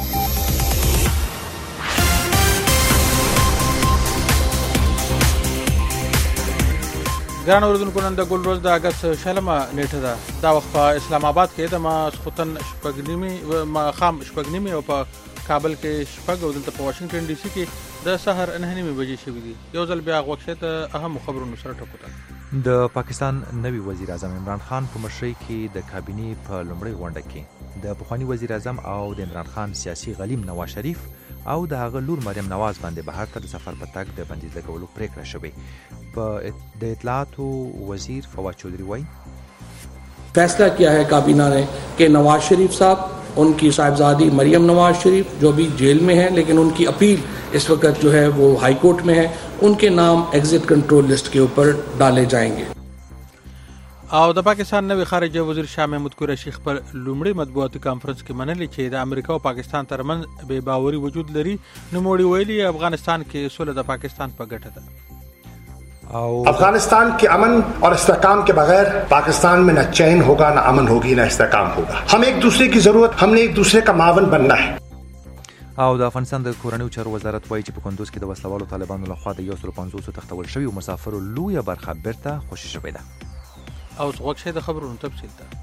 ګران اوریدونکو، نن د ګل ورځ د اگست 20 نیټه ده. دا وخت په اسلام آباد کې د ماسخوتن خام شپږ او په کابل کې شپږ او دلته په واشنگټن ډي سي کې د سحر 9 بجې شوې دي. یو ځل بیا غوښه ته اهم خبرونه سره ټکوته. د پاکستان نوی وزیر اعظم عمران خان په مشرۍ کې د کابینې په لومړۍ غونډه کې د پخوانی وزیر اعظم او د عمران خان سیاسي غلیم نواز شریف او د هغه لور مریم نواز باندې بهر ته د سفر په تګ د بندیز لګولو پریکړه شوې. په د اطلاعاتو وزیر فواد چودھری وایي फैसला किया है काबीना ने कि नवाज शरीफ साहब, उनकी साहिबजादी मरियम नवाज शरीफ जो भी जेल में है लेकिन उनकी अपील इस वक्त जो है वो हाई कोर्ट में है, उनके नाम एग्जिट कंट्रोल लिस्ट के ऊपर डाले जाएंगे. او د پاکستان نوی خارجه وزیر شاه محمود قریشي خپل لومړی مطبوعاتي کانفرنس کې منلي چې د امریکا او پاکستان ترمنځ بې باوري وجود لري. نوموړي ویلي افغانستان کې سوله د پاکستان په ګټه ده. अफगानिस्तान के अमन और इस्तेहकाम के बगैर पाकिस्तान में न चैन होगा, न अमन होगी, न इस्तेहकाम होगा. हम एक दूसरे की जरूरत, हमने एक दूसरे का मावन बनना है. او د افغانستان د کورنیو چارو وزارت وایي چې په کندوز کې د وسلوالو طالبانو لخوا د 150 تختول شوي مسافرو لویه برخه بیرته خوشي شوې ده. او څوک د خبرونو تفصیل ته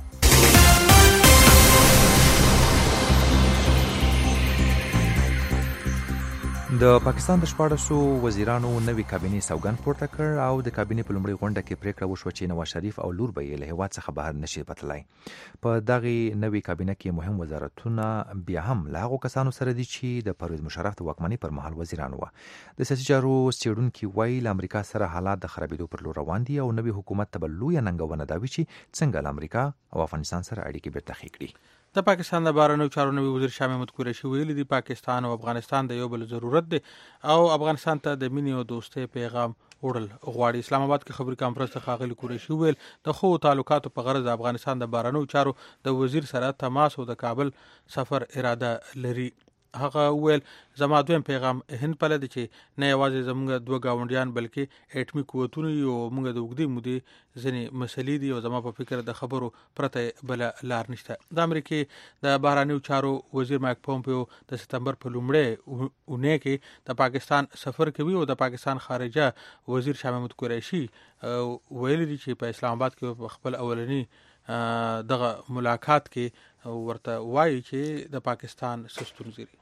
د پاکستان د 14 وزیرانو نوی کابینې سوګند پورته کړ او د کابینې په لومړۍ غونډه کې پریکړه وشوه چې نواز شریف او لور به یې له هیواد څخه بهر نشي وتلای. په دغه نوی کابینې کې مهم وزارتونه بیا هم له هغو کسانو سره دي چې د پرویز مشرف د واکمنۍ پر مهال وزیران وو. د سیاسي چارو څېړونکي وایي له امریکا سره حالات د خرابېدو پر لور روان دي او نوی حکومت ته به لویه ننګونه دا وي چې څنګه له امریکا او افغانستان سره اړیکې بیرته ښې کړي. د پاکستان د بهرنیو چارو نوی وزیر شاه محمود قریشي ویلي دي پاکستان او افغانستان د یو بل ضرورت دی او افغانستان ته د مینې او دوستۍ پیغام وړل غواړي. اسلام آباد کې خبري کانفرنس ته ښاغلي قریشي ویل د خو تعلقاتو په غرض د افغانستان د بهرنیو چارو د وزیر سره تماس او د کابل سفر اراده لري. هغه ویل زما دویم پیغام هند په لده چې نه یوازې زموږ دوه گاونډیان بلکې اټمی قوتونه یو موږ د وګړي مودې ځنې مسلې دي او زما په فکر د خبرو پرته بل لار نشته. د امریکای د بهرنیو چارو وزیر مایک پومپیو د سپتمبر په لومړۍ اونۍ کې د پاکستان سفر کوي او د پاکستان خارجه وزیر شاه محمود قریشي ویلي دي چې په اسلام آباد کې خپل اولنی دغه ملاقات کې ورته وایي چې د پاکستان سستون زیری.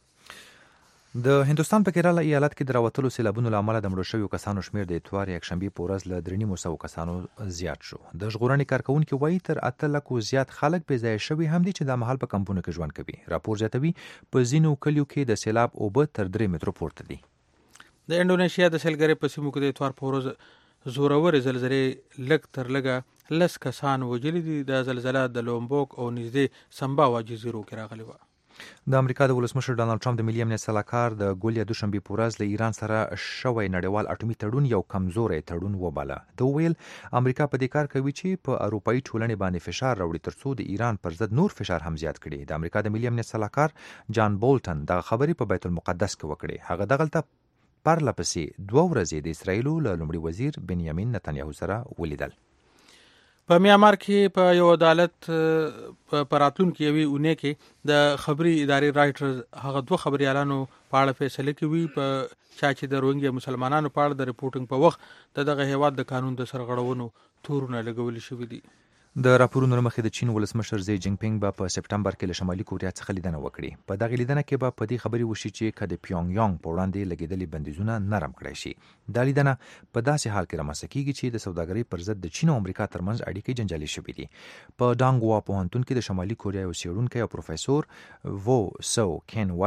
د هندوستان په کیرالا ایالت کې د راوتلو سیلابونو له امله د مړو شویو کسانو شمېر د اتوار یکشنبې په ورځ له 300 کسانو زیات شو. د ژغورنې کارکونکي وایي تر 8 لکو زیات خلک بې ځایه شوي هم دي چې د مهال په کمپونو کې ژوند کوي. راپور زیاتوي په ځینو کلیو کې د سیلاب اوبه تر 3 مترو پورته دي. د انډونیشیا د سیلګرۍ په سیمو کې د اتوار په ورځ زورورې زلزلې لږ تر لږه 10 کسان وژلي دي. د زلزله د لومبوک او نږدې سمباوا جزیرو کې راغلې وه. د امریکا د ولسمشر ډانلډ ټرمپ د ملي امنیت سلاکار د ګولیا دوشنبې په ورځ له ایران سره شوی نړیوال اټومي تړون یو کمزوری تړون وباله. د ویل امریکا په دې کار کوي چې په اروپایي ټولنې باندې فشار راوړي ترڅو د ایران پر ضد نور فشار هم زیات کړي. د امریکا د ملي امنیت سلاکار جان بولټن دغه خبرې په بیت المقدس کې وکړې. هغه دغلته پرله پسې 2 ورځې د اسرایلو له لومړي وزیر بنیامین نتنیاهو سره ولیدل. په میامار کې په یو عدالت په راتلونکي یوې اونۍ کې د خبري ادارې رائټرز هغه 2 خبريالانو په اړه فیصله کوي په چا چې د روهینګیا مسلمانانو په اړه د ریپورټینګ په وخت دغه هیواد د قانون د سرغړونو تورونه لګول شوي دي. د راپورونو مخې د چین ولسمشر زی جینګ پینګ به په سپټمبر کې له شمالي کوریا څخه لیدنه وکړي. په دغه لیدنه کې به په دې خبرې وشي چې کله پیونګ یانګ په وړاندې لګیدلي بندیزونه نرم کړي شي. دا لیدنه په داسې حال کې رامنځته کیږي چې د سوداګرۍ پر ضد د چین او امریکا ترمنځ اړیکې جنجالي شوې دي. په ډانګ وا پوهنتون کې د شمالي کوریا یو څېړونکی او پروفیسور وو سو کین وای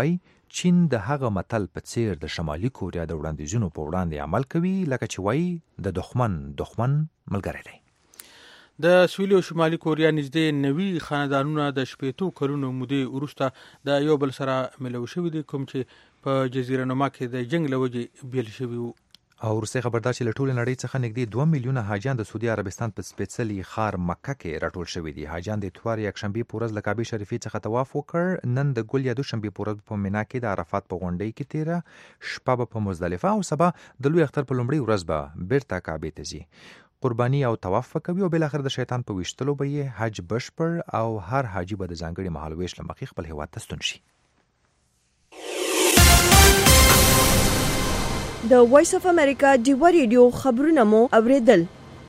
چین د هغه متل په څیر د شمالي کوریا د وړاندیزونو په وړاندې عمل کوي لکه چې وایي د دښمن ملګری دی. د سویلي او شمالي کوریا نږدې 90 خاندانونه د 80 کلونو مودې وروسته د یو بل سره ملو شوي دي، کوم چې په جزیره نما کې د جنگ له وجې بیل شوي وو. او وروستی خبردار چې له ټولې نړۍ څخه نږدې 2 میلیونه حاجیان د سعودي عربستان په سپېڅلي ښار مکه کې راټول شوي دي. حاجیان د اتوار یکشنبې په ورځ له کعبې شریفې څخه طواف وکړ. نن د ګل یا دوشنبې په ورځ په مینا کې د عرفات په غونډۍ کې تیره شپه به په مزدلفه او سبا د لوی اختر په لومړۍ ورځ به بیرته کعبې ته ځي، قرباني او طواف کوي او بل اخر د شیطان په ویشتلو به یې حج بشپړ او هر حاجی به د ځانګړي مهال ویش له مخې خپل هیواد ته ستون شي. د وایس اف امریکا ډیوا ریډیو خبرونه مو اوریدل.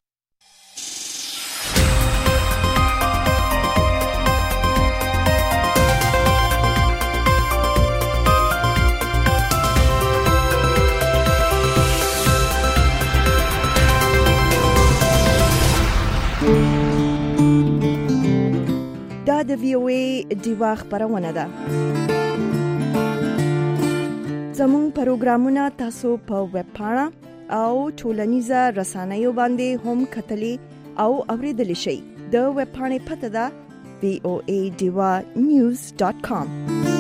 دا د وی او ای ډیوا خبرونه ده. زمون پروګرامونه تاسو په ویب پاڼه او ټولنیزه رسنیو باندې هم کتلی او اوریدلی شئ. د ویب پاڼې پته ده voadivanews.com.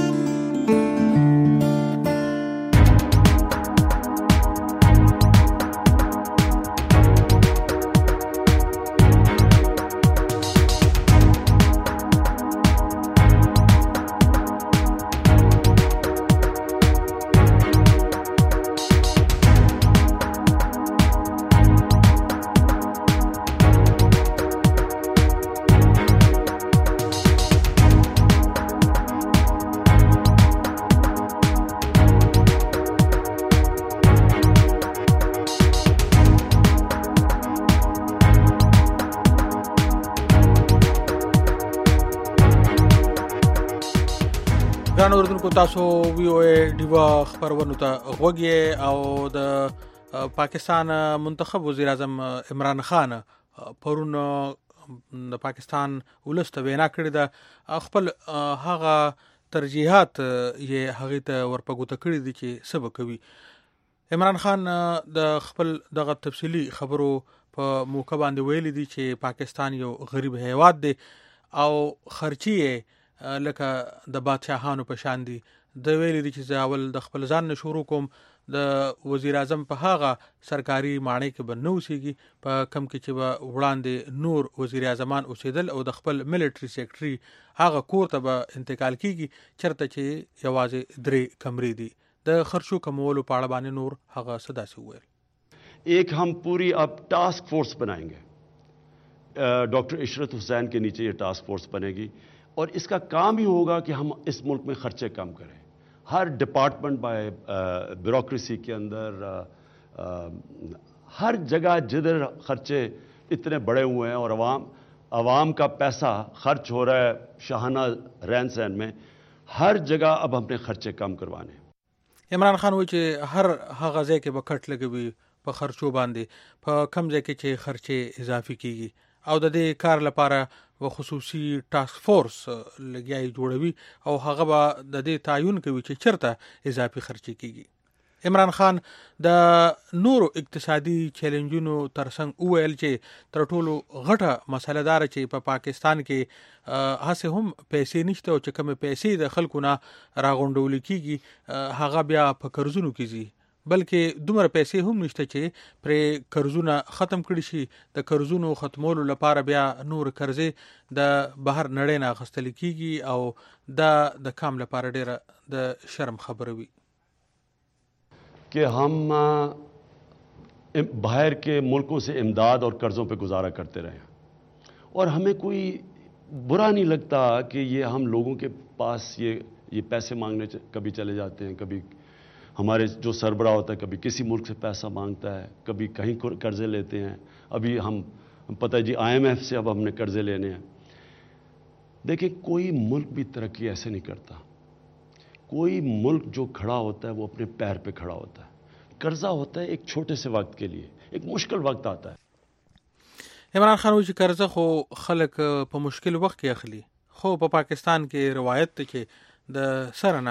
ګران اوریدونکو، تاسو وی او ای ډیوا خبرونه ته غوږ او د پاکستان منتخب وزیر اعظم عمران خان پرون د پاکستان ولست وینا کړې ده. خپل هغه ترجیحات یې هغه ته ورپګوته کړې دي چې څه به کوي. عمران خان د خپل دغه تفصیلی خبرو په موقع باندې ویلي دي چې پاکستان یو غریب هیواد دی او خرچي لکه د بادشاهانو په شان دي. د ویلي دي چې زه اول د خپل ځان نه شروع کوم، د وزیر اعظم په هغه سرکاري ماڼۍ کې به نه اوسېږي په کم کې چې به وړاندې نور وزیر اعظمان اوسېدل او د خپل ملټري سیکټري هغه کور ته به انتقال کیږي چرته چې یوازې 3 کمرې دي. د خرچو کمولو په اړه باندې نور هغه څه داسې وویل. एक हम पूरी अब टास्क फोर्स बनाएंगे, डॉक्टर इशरत हुसैन के नीचे ये टास्क फोर्स बनेगी और इसका काम ही होगा कि हम इस मुल्क में खर्चे कम करें. हर डिपार्टमेंट बाय ब्यूरोक्रेसी के अंदर हर जगह जिधर खर्चे इतने बड़े हुए हैं और अवाम का पैसा खर्च हो रहा है शाहाना रहन सहन में, हर जगह अब हमने खर्चे कम करवाने. عمران خان وایي چې هر هغه ځای کې به کټ لګوي په خرچو باندې، په کم ځای کې چې خرچې اضافي کیږي او د دې کار لپاره و خصوصي ټاسک فورس لګیای جوړوي او هغه به د دې تعین کوي چې چرته اضافي خرچې کیږي. عمران خان د نورو اقتصادي چیلنجونو ترڅنګ وویل چې تر ټولو غټه مسله دار چې په پاکستان کې هڅه هم پیسې نشته او چې کوم پیسې د خلکو نه راغونډول کیږي هغه بیا په قرضونو کیږي، بلکې دومره پیسې هم نشته چې پر قرضونه ختم کړي شي. د قرضونو ختمولو لپاره بیا نور قرضې د بهر نړۍ نه اخیستل کیږي او د کام لپاره ډیره د شرم خبره وي कि हम बाहर के मुल्कों से इमदाद और कर्ज़ों पे गुजारा करते रहे और हमें कोई बुरा नहीं लगता कि ये हम लोगों के पास ये पैसे मांगने कभी चले जाते हैं, कभी हमारे जो सरबराह होता है कभी किसी मुल्क से पैसा मांगता है, कभी कहीं कर्ज़े लेते हैं. अभी हम पता है जी IMF से अब हमने कर्ज़े लेने हैं. देखिए कोई मुल्क भी तरक्की ऐसे नहीं करता. कोई मुल्क जो खड़ा होता है वो अपने पैर पे खड़ा होता है. कर्जा होता है एक छोटे से वक्त के लिए, एक मुश्किल वक्त आता है. عمران خان وایي چې قرضه خو خلک په مشکل وخت کې اخلي، خو په پاکستان کې روایت ته چې د سره نه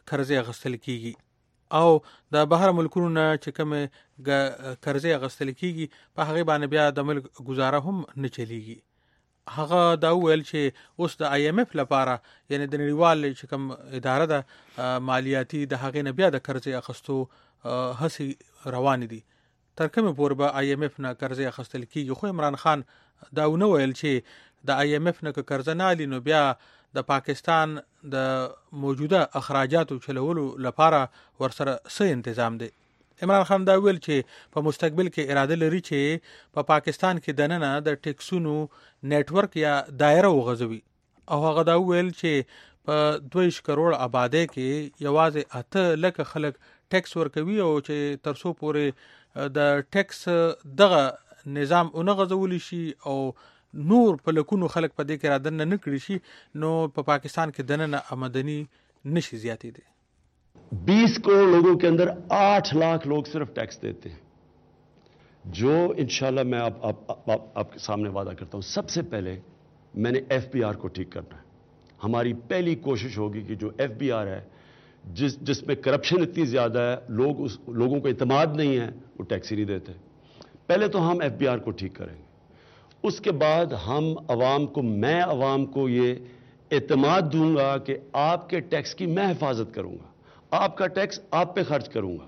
قرضې اخیستل کیږي او د بهر ملکونو نه چې کوم قرضې اخیستل کیږي په هغه باندې بیا د ملک گزاره هم نه چلیږي. هغه دا ویل چې اوس د IMF لپاره یعنی د نړیوال چې کوم اداره ده مالیاتي د هغه نه بیا د قرضې اخیستو هڅې روان دي. تر کومه پورې به IMF نه قرضې اخیستل کیږي. خو عمران خان دا ونه ویل چې د IMF نه قرض نه الی نو بیا د پاکستان د موجوده اخراجاتو چلولو لپاره ورسره څه تنظیم دی. عمران خان دا ویل چې په مستقبل کې اراده لري چې په پاکستان کې دننه د ټیکسونو نیټورک یا دایره وغځوي او هغه دا ویل چې په 2 کروڑ آبادی کې یوازې 8 لک خلک ټیکس ورکوي او چې ترسو پورې د ټیکس دغه نظام اونغځول شي او نور په لکونو خلک په دې کې را دننه نه کړی شي نو په پاکستان کې دننه آمدنی نشي زیاتې دي. 20 करोड़ लोगों के अंदर 8 लाख लोग सिर्फ टैक्स देते हैं, जो इंशाल्लाह मैं आपके सामने वादा करता हूं. सबसे पहले मैंने FBR को ठीक करना है. हमारी पहली कोशिश होगी कि जो FBR है जिसमें करप्शन इतनी ज़्यादा है, लोगों को इत्मीनान नहीं है, वो टैक्स ही नहीं देते. पहले तो हम FBR को ठीक करेंगे. उसके बाद मैं अवाम को ये एतमाद दूंगा कि आपके टैक्स की मैं हिफाजत करूंगा, आपका टैक्स आप पे खर्च करूंगा.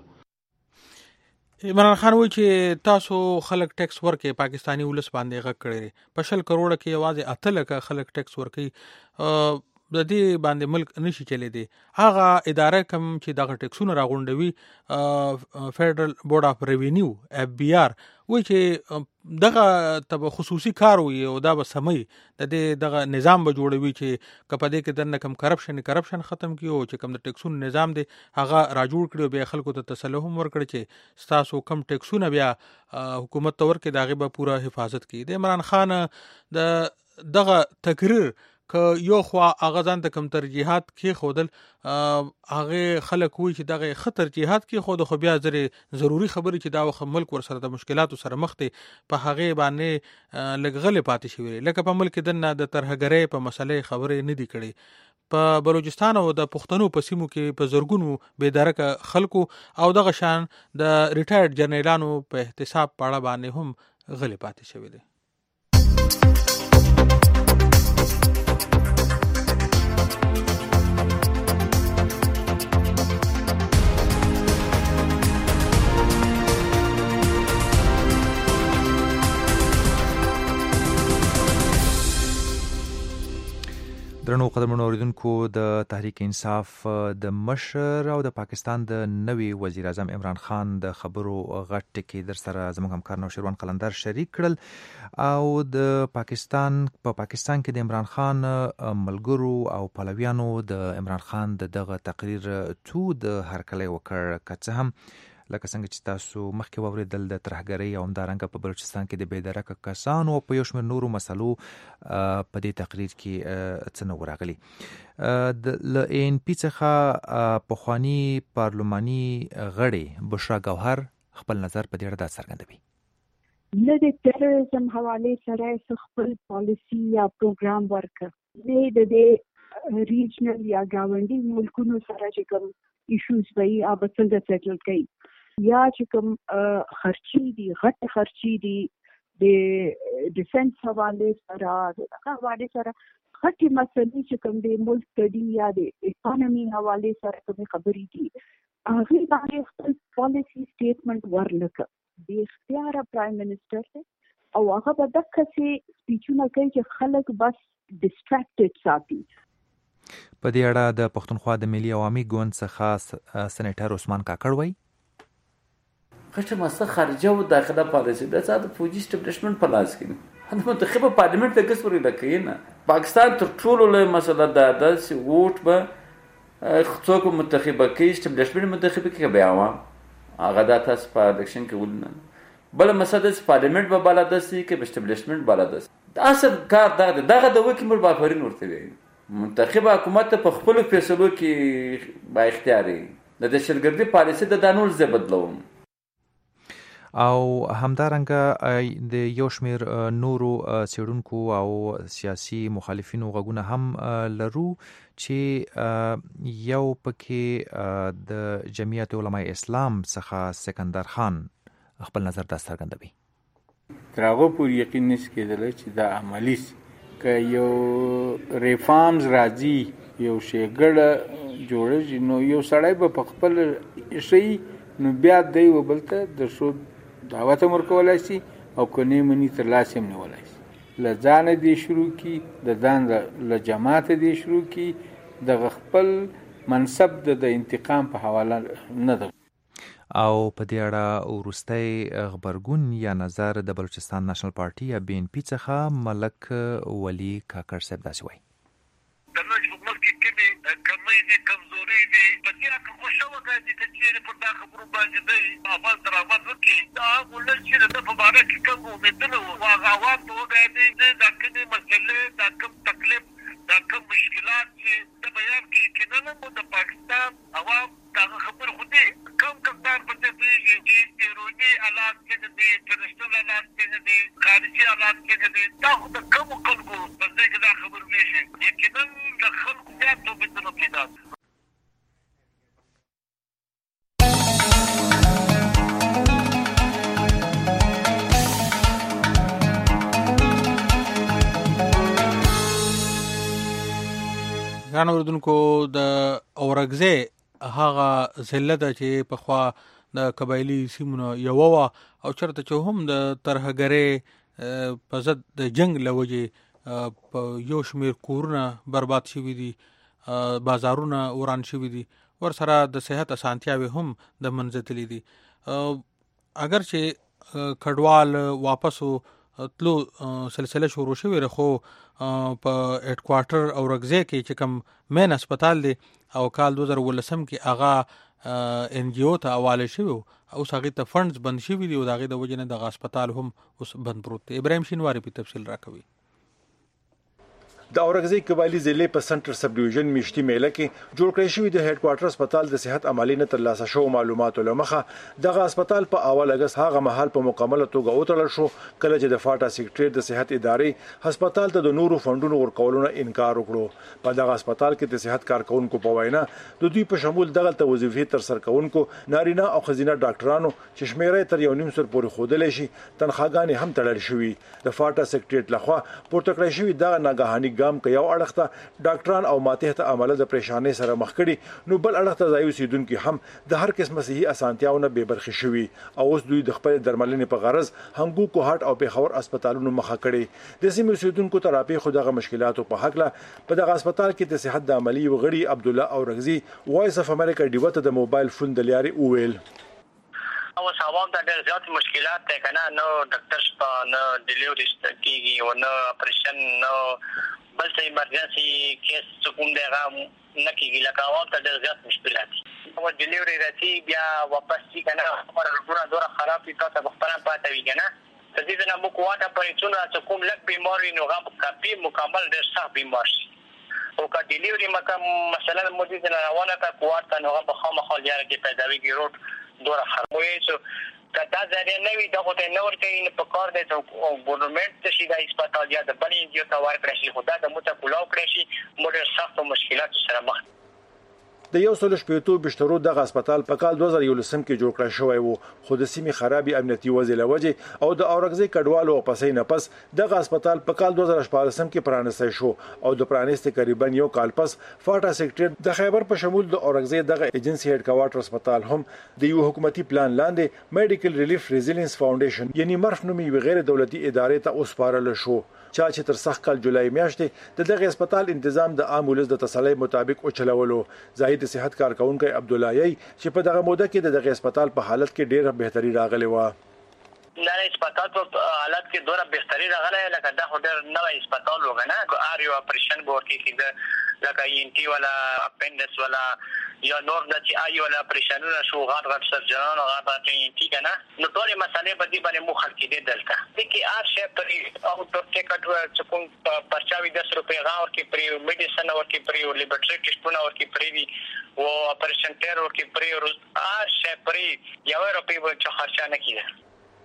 عمران خان وایي چې تاسو خلک ټیکس ورکې پاکستانی ولس باندې غږ کړی په 100 کروڑ کې یوازې 8 لک خلک ټیکس ورکې د دې باندې ملک نشي چلی دی. هغه اداره کوم چې دغه ټیکسونه راغونډوي فدرال بورډ اف ریوینیو FBR وایي چې دغه تب خصوصي کار وي او دا به سمي د دې دغه نظام به جوړوي چې کپدې کې دنه کم کرپشن ختم کیو چې کم د ټیکسونو نظام دی هغه را جوړ کړي به خلکو ته تسلح هم ورکړي چې تاسو کم ټیکسونه بیا حکومت تور کې داغه به پورا حفاظت کوي. د عمران خان د دغه تقریر که یو خوا هغه ځان ته کم ترجیحات کې خودل هغه خلک وایي چې دغه خطر جهاد کې خود خو بیا ضروری خبرې چې دا وخت ملک ور سره د مشکلاتو سره مخ دي په هغه باندې لګغلې پاتې شوی لکه په ملک دنه د ترهګرۍ په مسلې خبرې نه دی کړي. په بلوچستان او د پښتنو په سیمو کې په زورګونو بېدرکه خلکو او دغه شان د ریټایرډ جنرالانو په احتساب پاړه باندې هم غلې پاتې شوی دي. درنو قدرمنو اوریدونکو د تحریک انصاف د مشر او د پاکستان د نوي وزیر اعظم عمران خان د خبرو غټ ټکی در سره زموږ همکار نوشروان قلندر شریک کړل او د پاکستان کې د عمران خان ملګرو او پلویانو د عمران خان دغه تقریر تو د هرکلی وکړ که څه هم لکه څنګه چې تاسو مخکې واورېدل د ترهګرۍ او همدارنګه په بلوچستان کې د بېدرکه کسانو او په یو شمېر نورو مسلو په دې تقریر کې څه نه ورغلي. له ANP څخه پخواني پارلماني غړې بشرا ګوهر خپل نظر په دې اړه دا څرګندوي. نه د ټیرریزم حواله سره خپل پالیسی یا پروګرام ورک نه د ریجنل یا گاونډي ملکونو سره چې کوم ایشوز وي هغه څنګه سیټل کوي یا چې کوم خرچي دي غټ خرچي دي د ډیفنس حواله سره دغه حواله سره غټي مسلې چې کوم د ملک تدي یا د اکانومي حواله سره کوم خبرې دي هغه باندې خپل پالیسی سټیټمنټ ورلکه د اختیار پرایم منسٹر او هغه به د کسي سپیچونه کوي چې خلک بس ډیسټریکټډ ساتي. په دې اړه د پښتونخوا د ملي عوامي ګوند څخه سېنیټر عثمان کاکړ وایي غټه مسله خارجه او داخله پالیسي د څه د فوجي اسټابلیشمنت په لاس کې نه منتخب پارلیمنت ته کس ورې لکې نه پاکستان تر ټولو لوی مسله دا چې ووټ به څوک منتخب کوي اسټابلیشمنت منتخب کوي بیا عوام هغه د تاسو په الیکشن کې ولنه بل مسله د پارلیمنت به بلد سي کې اسټابلیشمنت بلد سي دا اصل کار دغه د وکیل بافرین ورته وي منتخب حکومت په خپل فیصلو کې با اختیاري د دهشتګردي پالیسي د دانول زه بدلوم. او همدارنګه د یو شمیر نورو څېړونکو او سیاسي مخالفینو غږونه هم لرو چې یو پکې د جمعیت علماء اسلام څخه سکندر خان خپل نظر دا څرګندوي. تر هغه پورې یقین نشي کېدلی چې دا عملي شي. که یو ریفارمز راځي یو ښېګړه جوړېږي نو یو سړی به په خپل ښیي نو بیا دی و بل ته د ښو دعوت هم ورکولی شي او که نه مني ترلاسه هم نیولی شي. له ځانه دې شروع کړي د ځان له جماعته دې شروع کړي دغه خپل منصب د انتقام په حواله نه ده. او په دې اړه وروستی غبرګون یا نظر د بلوچستان نېشنل پارټي یا بي ان پي څخه ملک ولی کاکړ صاحب داسې وایي. د نن حکومت کې کومې کمۍ دي کمزورۍ دي په دې اړه خوښه وکړه چې چېرې پر دا خبرو باندې دی اول تر اول وکړي دا ولس چې د په باره کې کوم امیدونه وو هغه عوام ته وګورئ دا کومې مسلې دا کوم تکلیف دا کوم مشکلات چې د بیان کې کېدل مو د پاکستان عوام دا خبر خو دې کم کمدار په دې پیږي چې بیروني حالات کې دي انټرنیشنل حالات کې دي خارجي حالات کې دي دا خو د کوم خلکو په دې کې دا خبر نشي یقینا د خلکو بیا توبه پیدا. ګرانو اوریدونکو د اورګزې هغه ضلع ده چې پخوا د قبایلي سیمونو یوه وه او چېرته چې هم د ترهګرۍ په ضد د جنګ له وجې په یو شمېر کورونه برباد شوي دي، بازارونه وران شوي دي، ورسره د صحت اسانتیاوې هم د منځه تللي دي. اگر چې کډوال واپسو تلو سلسله شروع شوې ده خو په هډ کوارټر اورګزې کې چې کوم مین هسپتال دی او کال 2019 کې هغه ان جی او ته حواله شوی او هغې ته فنډز بند شوي دي او د هغې د وجې نه دغه هسپتال هم اوس بند پروت دی. ابراهیم شینواري په تفصیل راکوي. د اورګزۍ قبایلی ضلع په سنټر سب ډیویژن میشتي میله کې جوړ کړی شوی د هډ کوارټر هسپتال د صحت عملی نه ترلاسه شو معلوماتو لمخه دغه هسپتال په اول اگست هغه مهال په مکمله توګه وتړل شو کله چې د فاټا سیکریټریټ د صحت ادارې هسپتال ته د نورو فندونو ورکولو نه انکار وکړو. په دغه هسپتال کې د صحت کارکونکو په وینا د دوی په شمول دغه وظیفې تر سر کوونکو نارینه او ښځینه ډاکټرانو چې شمیرې تر 1.5 سر پورې ښودلی شي تنخواګانې هم تړل شوي. د فاټا سیکریټریټ لخوا پورته کړی شوی دغه ناګهاني ګام که یو اړخ ډاکټران او ماتحت عمله د پریشانۍ سره مخ کړي نو بل اړخ ته ځای اوسیدونکي هم د هر قسمه صحي اسانتیاونه بې برخې شوي او اوس دوی د خپل درملنې په غرض هنګو کوهاټ او پیښور هسپتالونو مخه کړي. د سیمې اوسیدونکو ته راپېښو دغه مشکلاتو په هکله په دغه هسپتال کې د صحت د عملي غړي عبدالله اورګزي وایس اف امریکا ډیوه ته د موبایل فون د لارې وویل اوس عوام ته ډېر زیات مشکلات دی که نه ډاکټر شته نه ډیلیوري کېږي او نه اپریشن نه بل څه ایمرجنسي کیس څه کوم دی هغه نه کېږي لکه عوام ته ډېر زیات مشکلات دي. او ډیلیوري راځي بیا واپس شي که نه خبره دومره خراب وي تاسو به خپله پاته وي که نه د دې نه موږ واټه پرېچونه چې کوم لږ بیمار وي نو هغه کافي مکمل ډېر سخت بیمار شي او که ډیلیوري مثلا مو دې نه روانه کړه کوارټ ته نو هغه به خامخا لیاره کې پیدا ویږي روډ دوره خرابوي چې که دا ذریعه نه وي دغو ته نه ورکوي نو په کار دی چې ګورنمنټ ته شي دا هسپتال یا د بل انجیو ته ورکړی شي خو دا د موږ ته کولاو کړی شي موږ ډېر سختو مشکلاتو سره مخ د 1.8 بشترو دغه هسپتال په کال 2011 کې جوړ کړی شوی وو خو د سیمې خرابې امنیتي وضع له وجې او د اورګزۍ کډوالو او پسې نه پس دغه هسپتال په کال 2014 کې پرانستی شو او د پرانستې تقریبا یو کال پس فاټا سیکریټریټ د خیبر په شمول د اورګزۍ دغه ایجنسی هډ کوارټر هسپتال هم د یو حکومتي پلان لاندې میډیکل ریلیف ریزیلینس فاونډیشن یعنی مرف نومي غیر دولتي ادارې ته وسپارل شو چې تر سخت کال جولای میاشتې د دغه هسپتال تنظیم د عام ولس د تسلی مطابق او چلولو. زاهد صحت کارکونکو عبدالله یی چې په دغه موده کې دغه هسپتال په حالت کې ډېره بهتري راغلی و. دا هسپتال په حالت کې ډېره بهتري راغلی لکه دا خو ډېر نوی هسپتال و که نه آر یو اپریشن به ورکړي کېده لکه ENT والا اپنډکس والا یا نور د چې آی والا اپریشنونه شو غټ سرجنان او غټ ENT که نه نو ټولې مسلې به دې باندې مو حل کېدې دلته دې کې هر شی پرې او ټیکټ چې کوم پرچاوي 10 روپۍ هغه ورکړي پرې میډیسن ورکړي پرې لیبرټري ټیسټونه ورکړي پرې دي او اپریشن ټیر ورکړي پرې هر شی پرې 1 روپۍ به چې خرچه نه کېده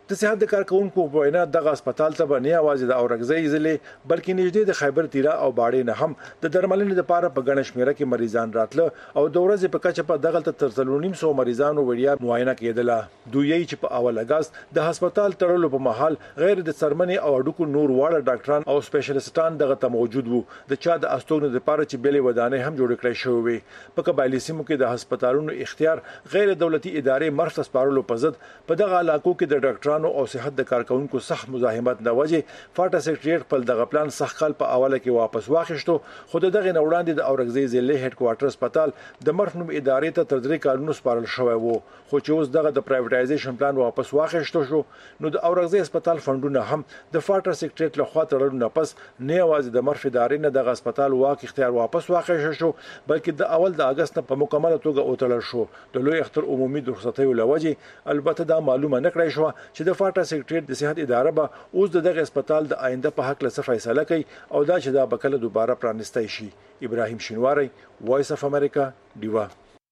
د صحت د کارکونکو په وینا دغه هسپتال ته به نه یوازې د اورګزۍ ضلع بلکې نږدې د خیبر تیرا او باړې نه هم د درملنې لپاره په ګڼه شمېره کې مریضان راتله او د ورځې په کچه په دغه تر 350 مریضانو وړیا معاینه کېدله. دوی چې په اول اگست د هسپتال تړلو په مهال غیر د څرمنې او اډوکو نور واړه ډاکټران او سپیشلیستان دغه ته موجود وو. د چا د استوګنې لپاره چې بلې ودانې هم جوړ کړې شوې وي. په قبایلی سیمو کې د هسپتالونو اختیار غیر دولتي ادارې مرکز سپارلو په ضد په دغه علاقو کې د ډاکټرانو او صحت د کارکونکو سخت مزاحمت نه وجه فاټا سیکریټریټ په دغه پلان سخت کال په اوله کې واپس واخیشتو. خو دغه نه وړاندې د اورګزۍ ضلع هډ کوارټر هسپتال د مرف نوم ادارې ته تر 3 کالونو سپارل شوی وو. خو چې اوس دغه د پرایویټایزیشن پلان واپس واخیشتو شو نو د اورګزۍ هسپتال فندونه هم د فاټا سیکریټریټ له خوا تړل نه پس نه یوازې د مرف ادارې نه دغه هسپتال واک اختیار واپس واخیشت شو بلکې د اول د اگست په مکمله توګه اوتلل شو. د لوی اختر عمومي رخصتۍ لوجه البته دا معلومه نه کړای شو چې د فاټا سیکریټریټ د صحت اداره به اوس دغه هسپتال د آینده په حق له فیصله کوي او دا چې دا بکله دوباره پرانستای شي. ابراهیم شینواری، وایس اف امریکا، دیوا.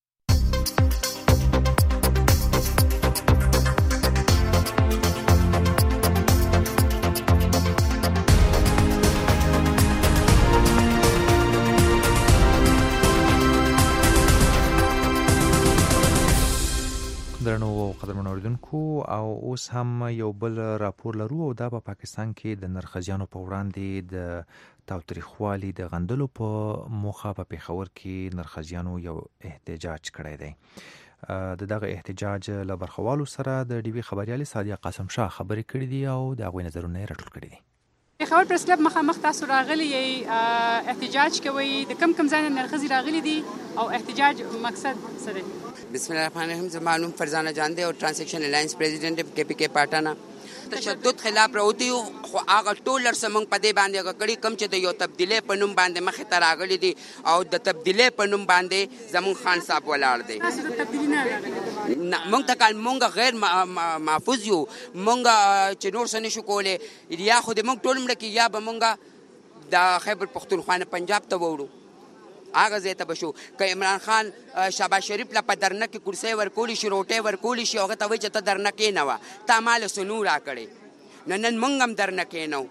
درنو قدرمن اوریدونکو او اوس هم یو بل راپور لرو او دا په پاکستان کې د نرخزیانو په وړاندې د تاوتریخوالي د غندلو په موخه په پیښور کې نرخزیانو یو احتجاج کړی دی. دغه احتجاج له برخوالو سره د ډي وی خبريالي سادیا قاسم شاه خبرې کړې دي او د هغوی نظرونه یې راټول کړي دي. پیښور پریس کلب مخامخ تاسو راغلي احتجاج کوي د کم ځای نه نرخزي راغلي دي او احتجاج مقصد څه دی؟ بسم الله الرحمن الرحیم. زه معلوم فرزانه جان دی او ترانزیکشن الائنس پریزیډنټ کې پی کې پټانا تشدد خلاف راوتی خو هغه ټول سمنګ په دې باندې کړي کم چې د یو تبدیلی په نوم باندې مخې ته راغلي دي او د تبدیلی په نوم باندې زمون خان صاحب ولاړ دی. مونږ ته کال مونږ غیر محفوظ یو مونږ چې نور څه نشو کولی یا خو د مونږ ټول مړه کې یا به مونږ د خیبر پختونخوا نه پنجاب ته ووړو هغه ځای ته به شو. که عمران خان شهباز شریف له په درنه کې کرسۍ ورکولی شي روټۍ ورکولی شي هغه ته وایي چې ته درنه کېنوه تا ما له څه نور راکړې نو نن مونږ هم درنه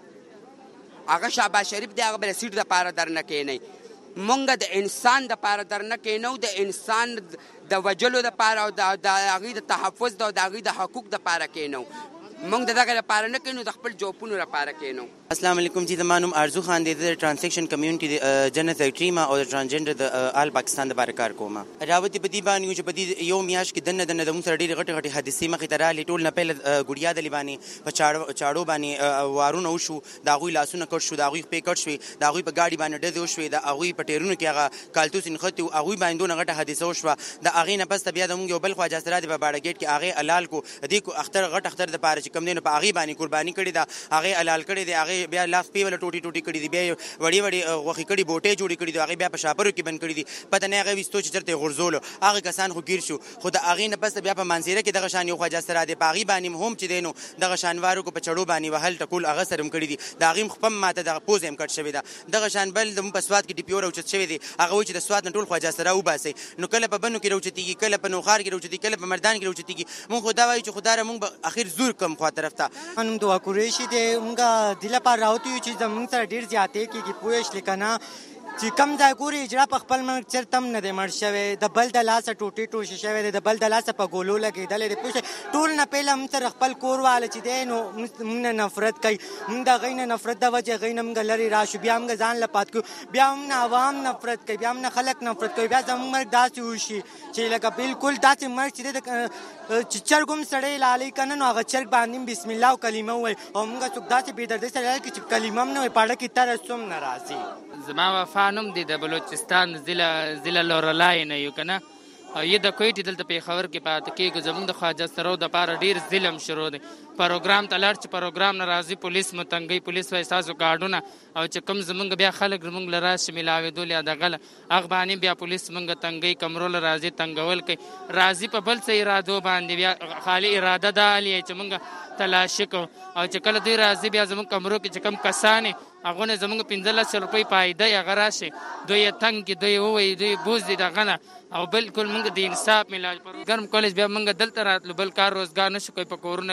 کېنو. هغه شهباز شریف دی هغه به د سیټ دپاره درنه کېنئ. مونږ د انسان دپاره درنه کېنو د انسان د وجلو دپاره او د هغوی د تحفظ او د هغوی د حقوق دپاره کېنو. مونږ د دغه لپاره نه کېنو د خپل جوپونو لپاره کېنو. السلام علیکم جی. زما نوم ارزو خان دی. د ټرانزیکشن کمیونټي د جنرال سیکرټري ما او د ټرانسجنډر د آل پاکستان د باره کار کوم. راوتی په دې باندې چې په دې یو میاشت کې دنه د موږ سره ډېرې غټې حادثې مخې ته رالې. ټول نه پیل ګوډیا د لیبانې په چاړو باندې وارونه وشو د هغوی لاسونه کټ شو د هغوی خپې کټ شوې د هغوی په ګاډي باندې ډزې وشوې د هغوی په ټیرونو کې هغه کالتوس نښتي وو هغوی باندې دونه غټه حادثه وشوه. د هغې نه پس بیا د موږ یو بل خواجه اسرار په باړه ګیټ کې هغې حلال کو دې کو اختر غټ اختر دپاره چې کوم دی نو په هغې باندې قرباني کړې ده هغې حلال کړې دی هغې بیا لاس پې وله ټوټې کړي دي بیا وړې غوښې کړي بوټې جوړې کړي دي هغې بیا په شاپرو کې بند کړي دي پته نه هغې ویستو چې چېرته یې غورځولو هغه کسان خو ګیر شو. خو د هغې نه پس بیا په مانسیره کې دغه شان یو خواجه سره دی په هغې باندې هم چې دی نو دغه شانوارو کو په چړو باندې وهل ټکول هغه سره هم کړي دي د هغې هم خپل ماته دغه پوزه هم کټ شوې ده. دغه شان بل زموږ په سوات کې ډي پي او راوچت شوی دی هغه وایي چې د سوات نه ټول خواجه سره وباسئ نو کله په بنو کې راوچتېږي کله په نوخار کې راوچتېږي کله په مردان کې راوچتېږي. مونږ خو دا وایو چې خدای مونږ به اخر زور کم خوا طرف ته. نوم دعا قریشي دی. مونږ د لپاره راوتی یو چې زموږ سره ډېر زیاتې کېږي پوه شلې که نه چې کم ځای ګوري اجرا په خپل ملک چېرته هم نه دی مړ شوی د بل د لاسه ټوټې ټوشې شوی دی د بل د لاسه په ګولو لګېدلی دی پوه شوې. ټول نه پهله موږ سره خپل کور واله چې دی نو موږ نه نفرت کوي موږ د هغوی نه نفرت د وجې هغوی نه موږ لرې راشو بیا موږ ځان له پات کړو بیا هم نه عوام نفرت کوي بیا هم نه خلک نفرت کوي بیا زموږ مرګ داسې وشي چې لکه بالکل داسې مرګ چې دی چې چرګ هم سړی لالی که نه نو هغه چرګ باندې بسم الله او کلمه ووایي او موږ څوک داسې بېدردۍ سره لالی کړي چې کلمه هم نه وایي پاړه کې ترس هم نه راځي. زما وفا نوم دی د بلوچستان ضلع لورلای نه یو که نه یه د کویټې دلته پیښور کې پاتې کېږو زموږ د خواجه سرو دپاره ډېر ظلم شروع دی. پروګرام ته لاړ چې پروګرام نه راځي پولیس مو تنګوي پولیس وایي ستاسو کارډونه او چې کوم زموږ بیا خلک زموږ له راشي ملاوېدول یا دغه له هغه باندې بیا پولیس موږ تنګوي کمرو له راځي تنګول کوي راځي په بل څه ارادو باندې بیا خالي اراده دا حالي چې موږ تلاشي کوو او چې کله دوی راځي بیا زموږ کمرو کې چې کوم کسان هغه نه زموږ 15 روپۍ پایده یې هغه راشي دوی یې تنګ کړي دوی ووایي دوی بوز دي دغه نه او بالکل موږ د انصاف ملاج ګرم کالج بیا موږ دلته راتلو بل کار روزګار نشو کوي په کورونه کې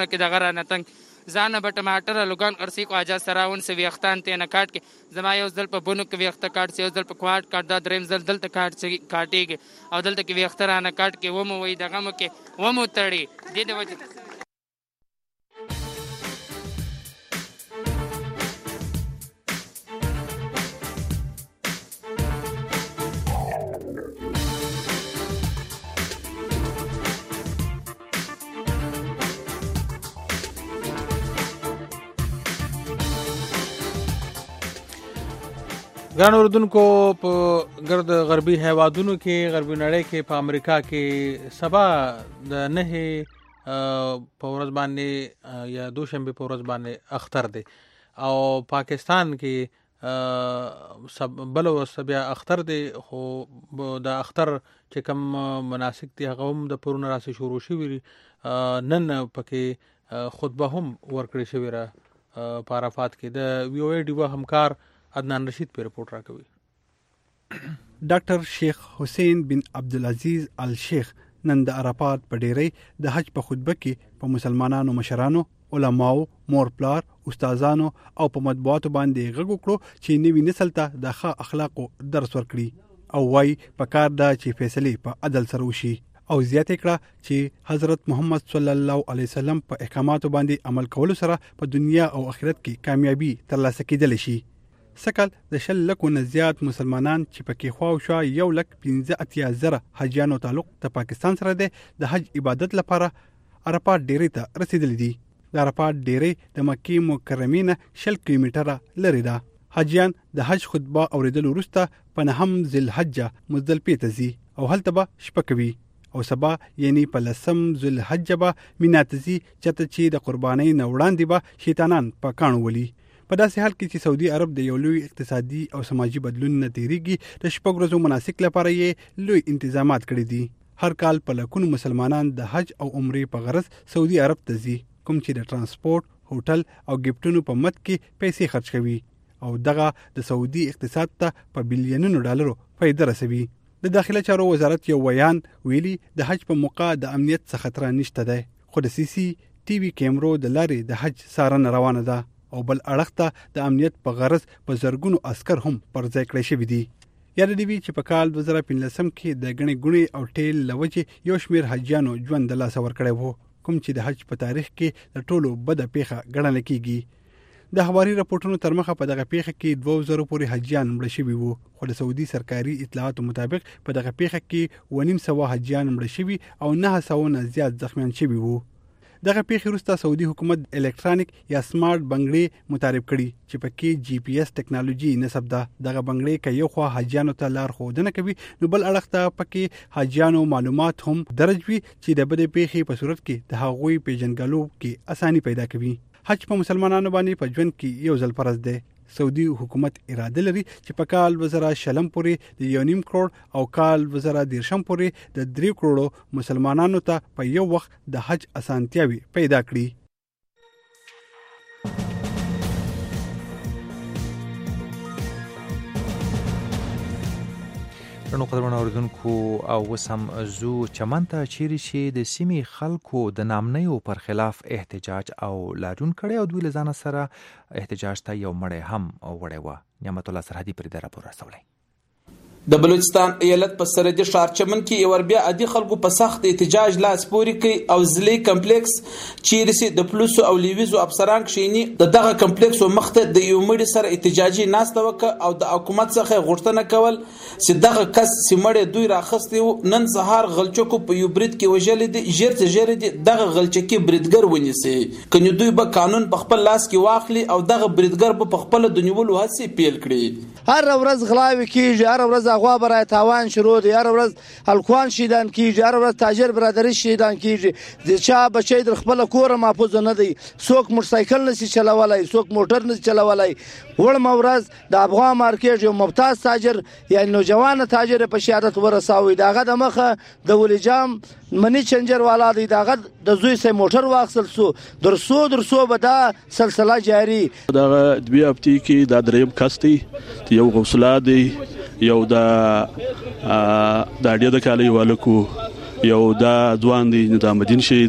بازارونه کې دغه رانه تنګ ځانه به ټماټر لوګان قرصي کو اجازه سراون سه ویختان ته نه کاټ کې زما یو ځل په بونو کې ویخته کاټ یو ځل په کوارټ کاټ دا دریم ځل دلته کاټيږي او دلته کې ویخته رانه کاټ کې ومو وای دغه مو کې ومو تړي د وجه ګران اوردونکو په ګرد غربي هیوادونو کې غربي نړۍ کې په امریکا کې سبا د 9 په ورځ باندې یا دوشنبه په ورځ باندې اختر دی او پاکستان کې بل وسبیا اختر دی خو د اختر چې کوم مناسک دي هغه هم د پرونه راسي شروع شوی نن پکې خطبه هم ورکړې شوی را په عرفات کې د وی او ای ډیو همکار عدنان رشید په رپورت راکوي. ډاکټر شیخ حسین بن عبدالعزیز الشیخ نن د عرفات په ډیری د حج په خطبه کې په مسلمانانو مشرانو علماو مور پلار استادانو او په مطبوعاتو باندې غږ وکړو چې نوی نسل ته د ښه اخلاقو درس ورکړي او وايي په کار دا چې فیصله په عدل سره وشي او زیاته کړه چې حضرت محمد صلی الله علیه وسلم په احکاماتو باندې عمل کولو سره په دنیا او آخرت کې کامیابی ترلاسه کیدل شي. سکل د 10 لکو نه زیات مسلمانان چې پکې خواوشا 1,15,000 حجیانو تعلق د پاکستان سره د حج عبادت لپاره عرفات ډیری ته رسیدلی دي. د عرفات ډیری د مکه مکرمه نه 10 کیلومتره لري ده. حجیان د حج خطبه اوریدل وروسته په 9 ذل حجه مزدلفه ته ځي او هلته به شپه کوي او سبا یعنی په 10 ذل حجه به مینا ته ځي چې د قربانۍ نه وړاندې به شیطانان په کانو ولي. په داسې حال کې چې سعودي عرب د یو لوی اقتصادي او سماجی بدلون نه تیریږي د شپږ ورځو مناسک لپاره یې لوی تنظیمات کړی دي. هر کال په لکونو مسلمانان د حج او عمرې په غرض سعودي عرب ته ځي کوم چې د ترانسپورت هوټل او گیفټونو په مد کې پیسې خرج کوي او دغه د سعودي اقتصاد ته په بلیونونو ډالرو فائدہ رسوي. د داخله چارو وزارت یو بیان ویلي د حج په موقع د امنیت څخه خطر نشته ده خو د CC TV کیمرو د لارې د حج څارنه روانه ده او بل اړخ ته د امنیت په غرض په زرګونو عسكر هم پر ځای کړی شوی دي. یاد دی چې په کال 2015 کې د غني ګونی او ټیل لوجه یو شمیر حجیانو ژوند د لاس ور کړی وو کوم چې د حج په تاریخ کې د ټولو بده پیښه ګڼل کیږي. د حواري راپورټونو تر مخه په دغه پیښه کې 2000 پورې حجیان مړ شوي وو خو د سعودي سرکاري اطلاعاتو مطابق په دغه پیښه کې 900 حجیان مړ شوي او 900 نه زیات زخمیان شوي وو. دغه پیښې وروسته سعودي حکومت الکترونیک یا سمارټ بنگړې متعارف کړي چې پکې GPS ټیکنالوژي نسب ده. دغه بنگړې کې یو خو حجیانو ته لار ښودنه کوي نو بل اړخ ته پکې حجیانو معلومات هم درج وي چې د بده پیښې په صورت کې د هغوی پیژنګلو کې اساني پیدا کوي. حج په مسلمانانو باندې په ژوند کې یو ځل فرض ده. سعودي حکومت اراده لري چې په کال 2000 پورې د 1.5 کروڑ او کال 2010 پورې د 3 کروڑ مسلمانانو ته په یو وخت د حج اسانتیاوي پیدا کړي. نو قدرمن اوردونکو او وسم زو چمنته چیرې چې د سیمې خلکو د نامنیو پر خلاف احتجاج او لاریون کړي او دوی لزانه سره احتجاج ته یو مړی هم وړي و. نعمت الله سرحدي پر دره پور رسولای. د بلوچستان ایالت په سرحدي ښار چمن کې یو ور بیا عادي خلکو په سخت احتجاج لاس پورې کوي او ځلې کمپلیکس چیرې چې د پولیسو او لیویزو افسران کښینی دغه کمپلیکس مخته د یو مړي سره احتجاجي ناسته وکړه او د حکومت څخه غوښتنه کول چې دغه کس چې مړی دوی راخستي نن سهار غلچکو په یو برید کې وژل دي ژر دي دغه غلچکی بریدګر ونیسي کني دوی به قانون په خپل لاس کې واخلي او دغه بریدګر په خپل د نیولو هڅې پیل کړي. هر ورځ غلاوي کیږي هر ورځ غوا برای تاوان شروع دی هر ورځ الکوان شیدان کیږي هر ورځ تاجر برادری شیدان کیږي د چا بچی در خپل کور محفوظ نه دی څوک موټرسایکل نشي چلولای څوک موټر نشي چلولای. وړ مورز د افغان مارکیټ یو ممتاز تاجر یا نوجوان تاجر په شهادت ورساوي داغه د مخه د ولیجام منی چنجر والا دی داغه د زوی سه موټر واخصل سو درسو به دا سلسله جاری دغه دوی اپتی کې د دریم کاستي یو غوسلا دی یو د اړیا د کالي والکو یو د ځوان دی نظام الدین شهید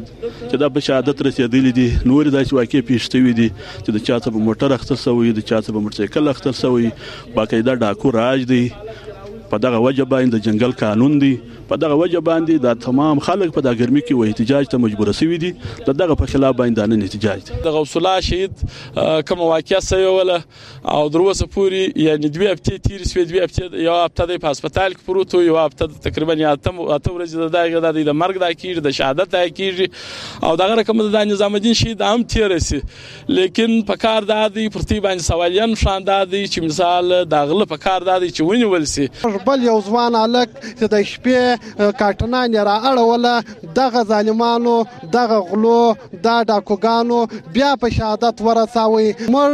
چې دا په شهادت رسیدلی دي. نور داسې واقع پیښ شوي دي چې د چا څه په موټر اخیستل شوی، د چا څه په موټرسایکل اخیستل شوی. باقاعده ډاکو راج دی. په دغه وجه باندې د جنگل قانون دی. په دغه وجه باندې دا تمام خلک په د ګرمي کې و احتجاج ته مجبور شوي دي. دغه په خلاف باندې نن احتجاج دی. د غوث الله شهید کوم واقعیا سوي ولا او دروسه پوری یعنی 2 هفته تیر سوي 2 هفته یو هفته د هسپتال کې پروت یو هفته تقریبا اته ورځې د مرګ د اکیر د شهادت د اکیر او دغه رقم د نظام الدین شهید هم تیر سي. لیکن په کار د دې پرتی باندې سوالیان شان د دې چې مثال داغله په کار د دې چې ونیول سي. بل یو ځوان الک چې د شپې کارټنان را اړوله دغه ظالمانو دغه غلو دا ډاکوګانو بیا په شهادت ورساوي.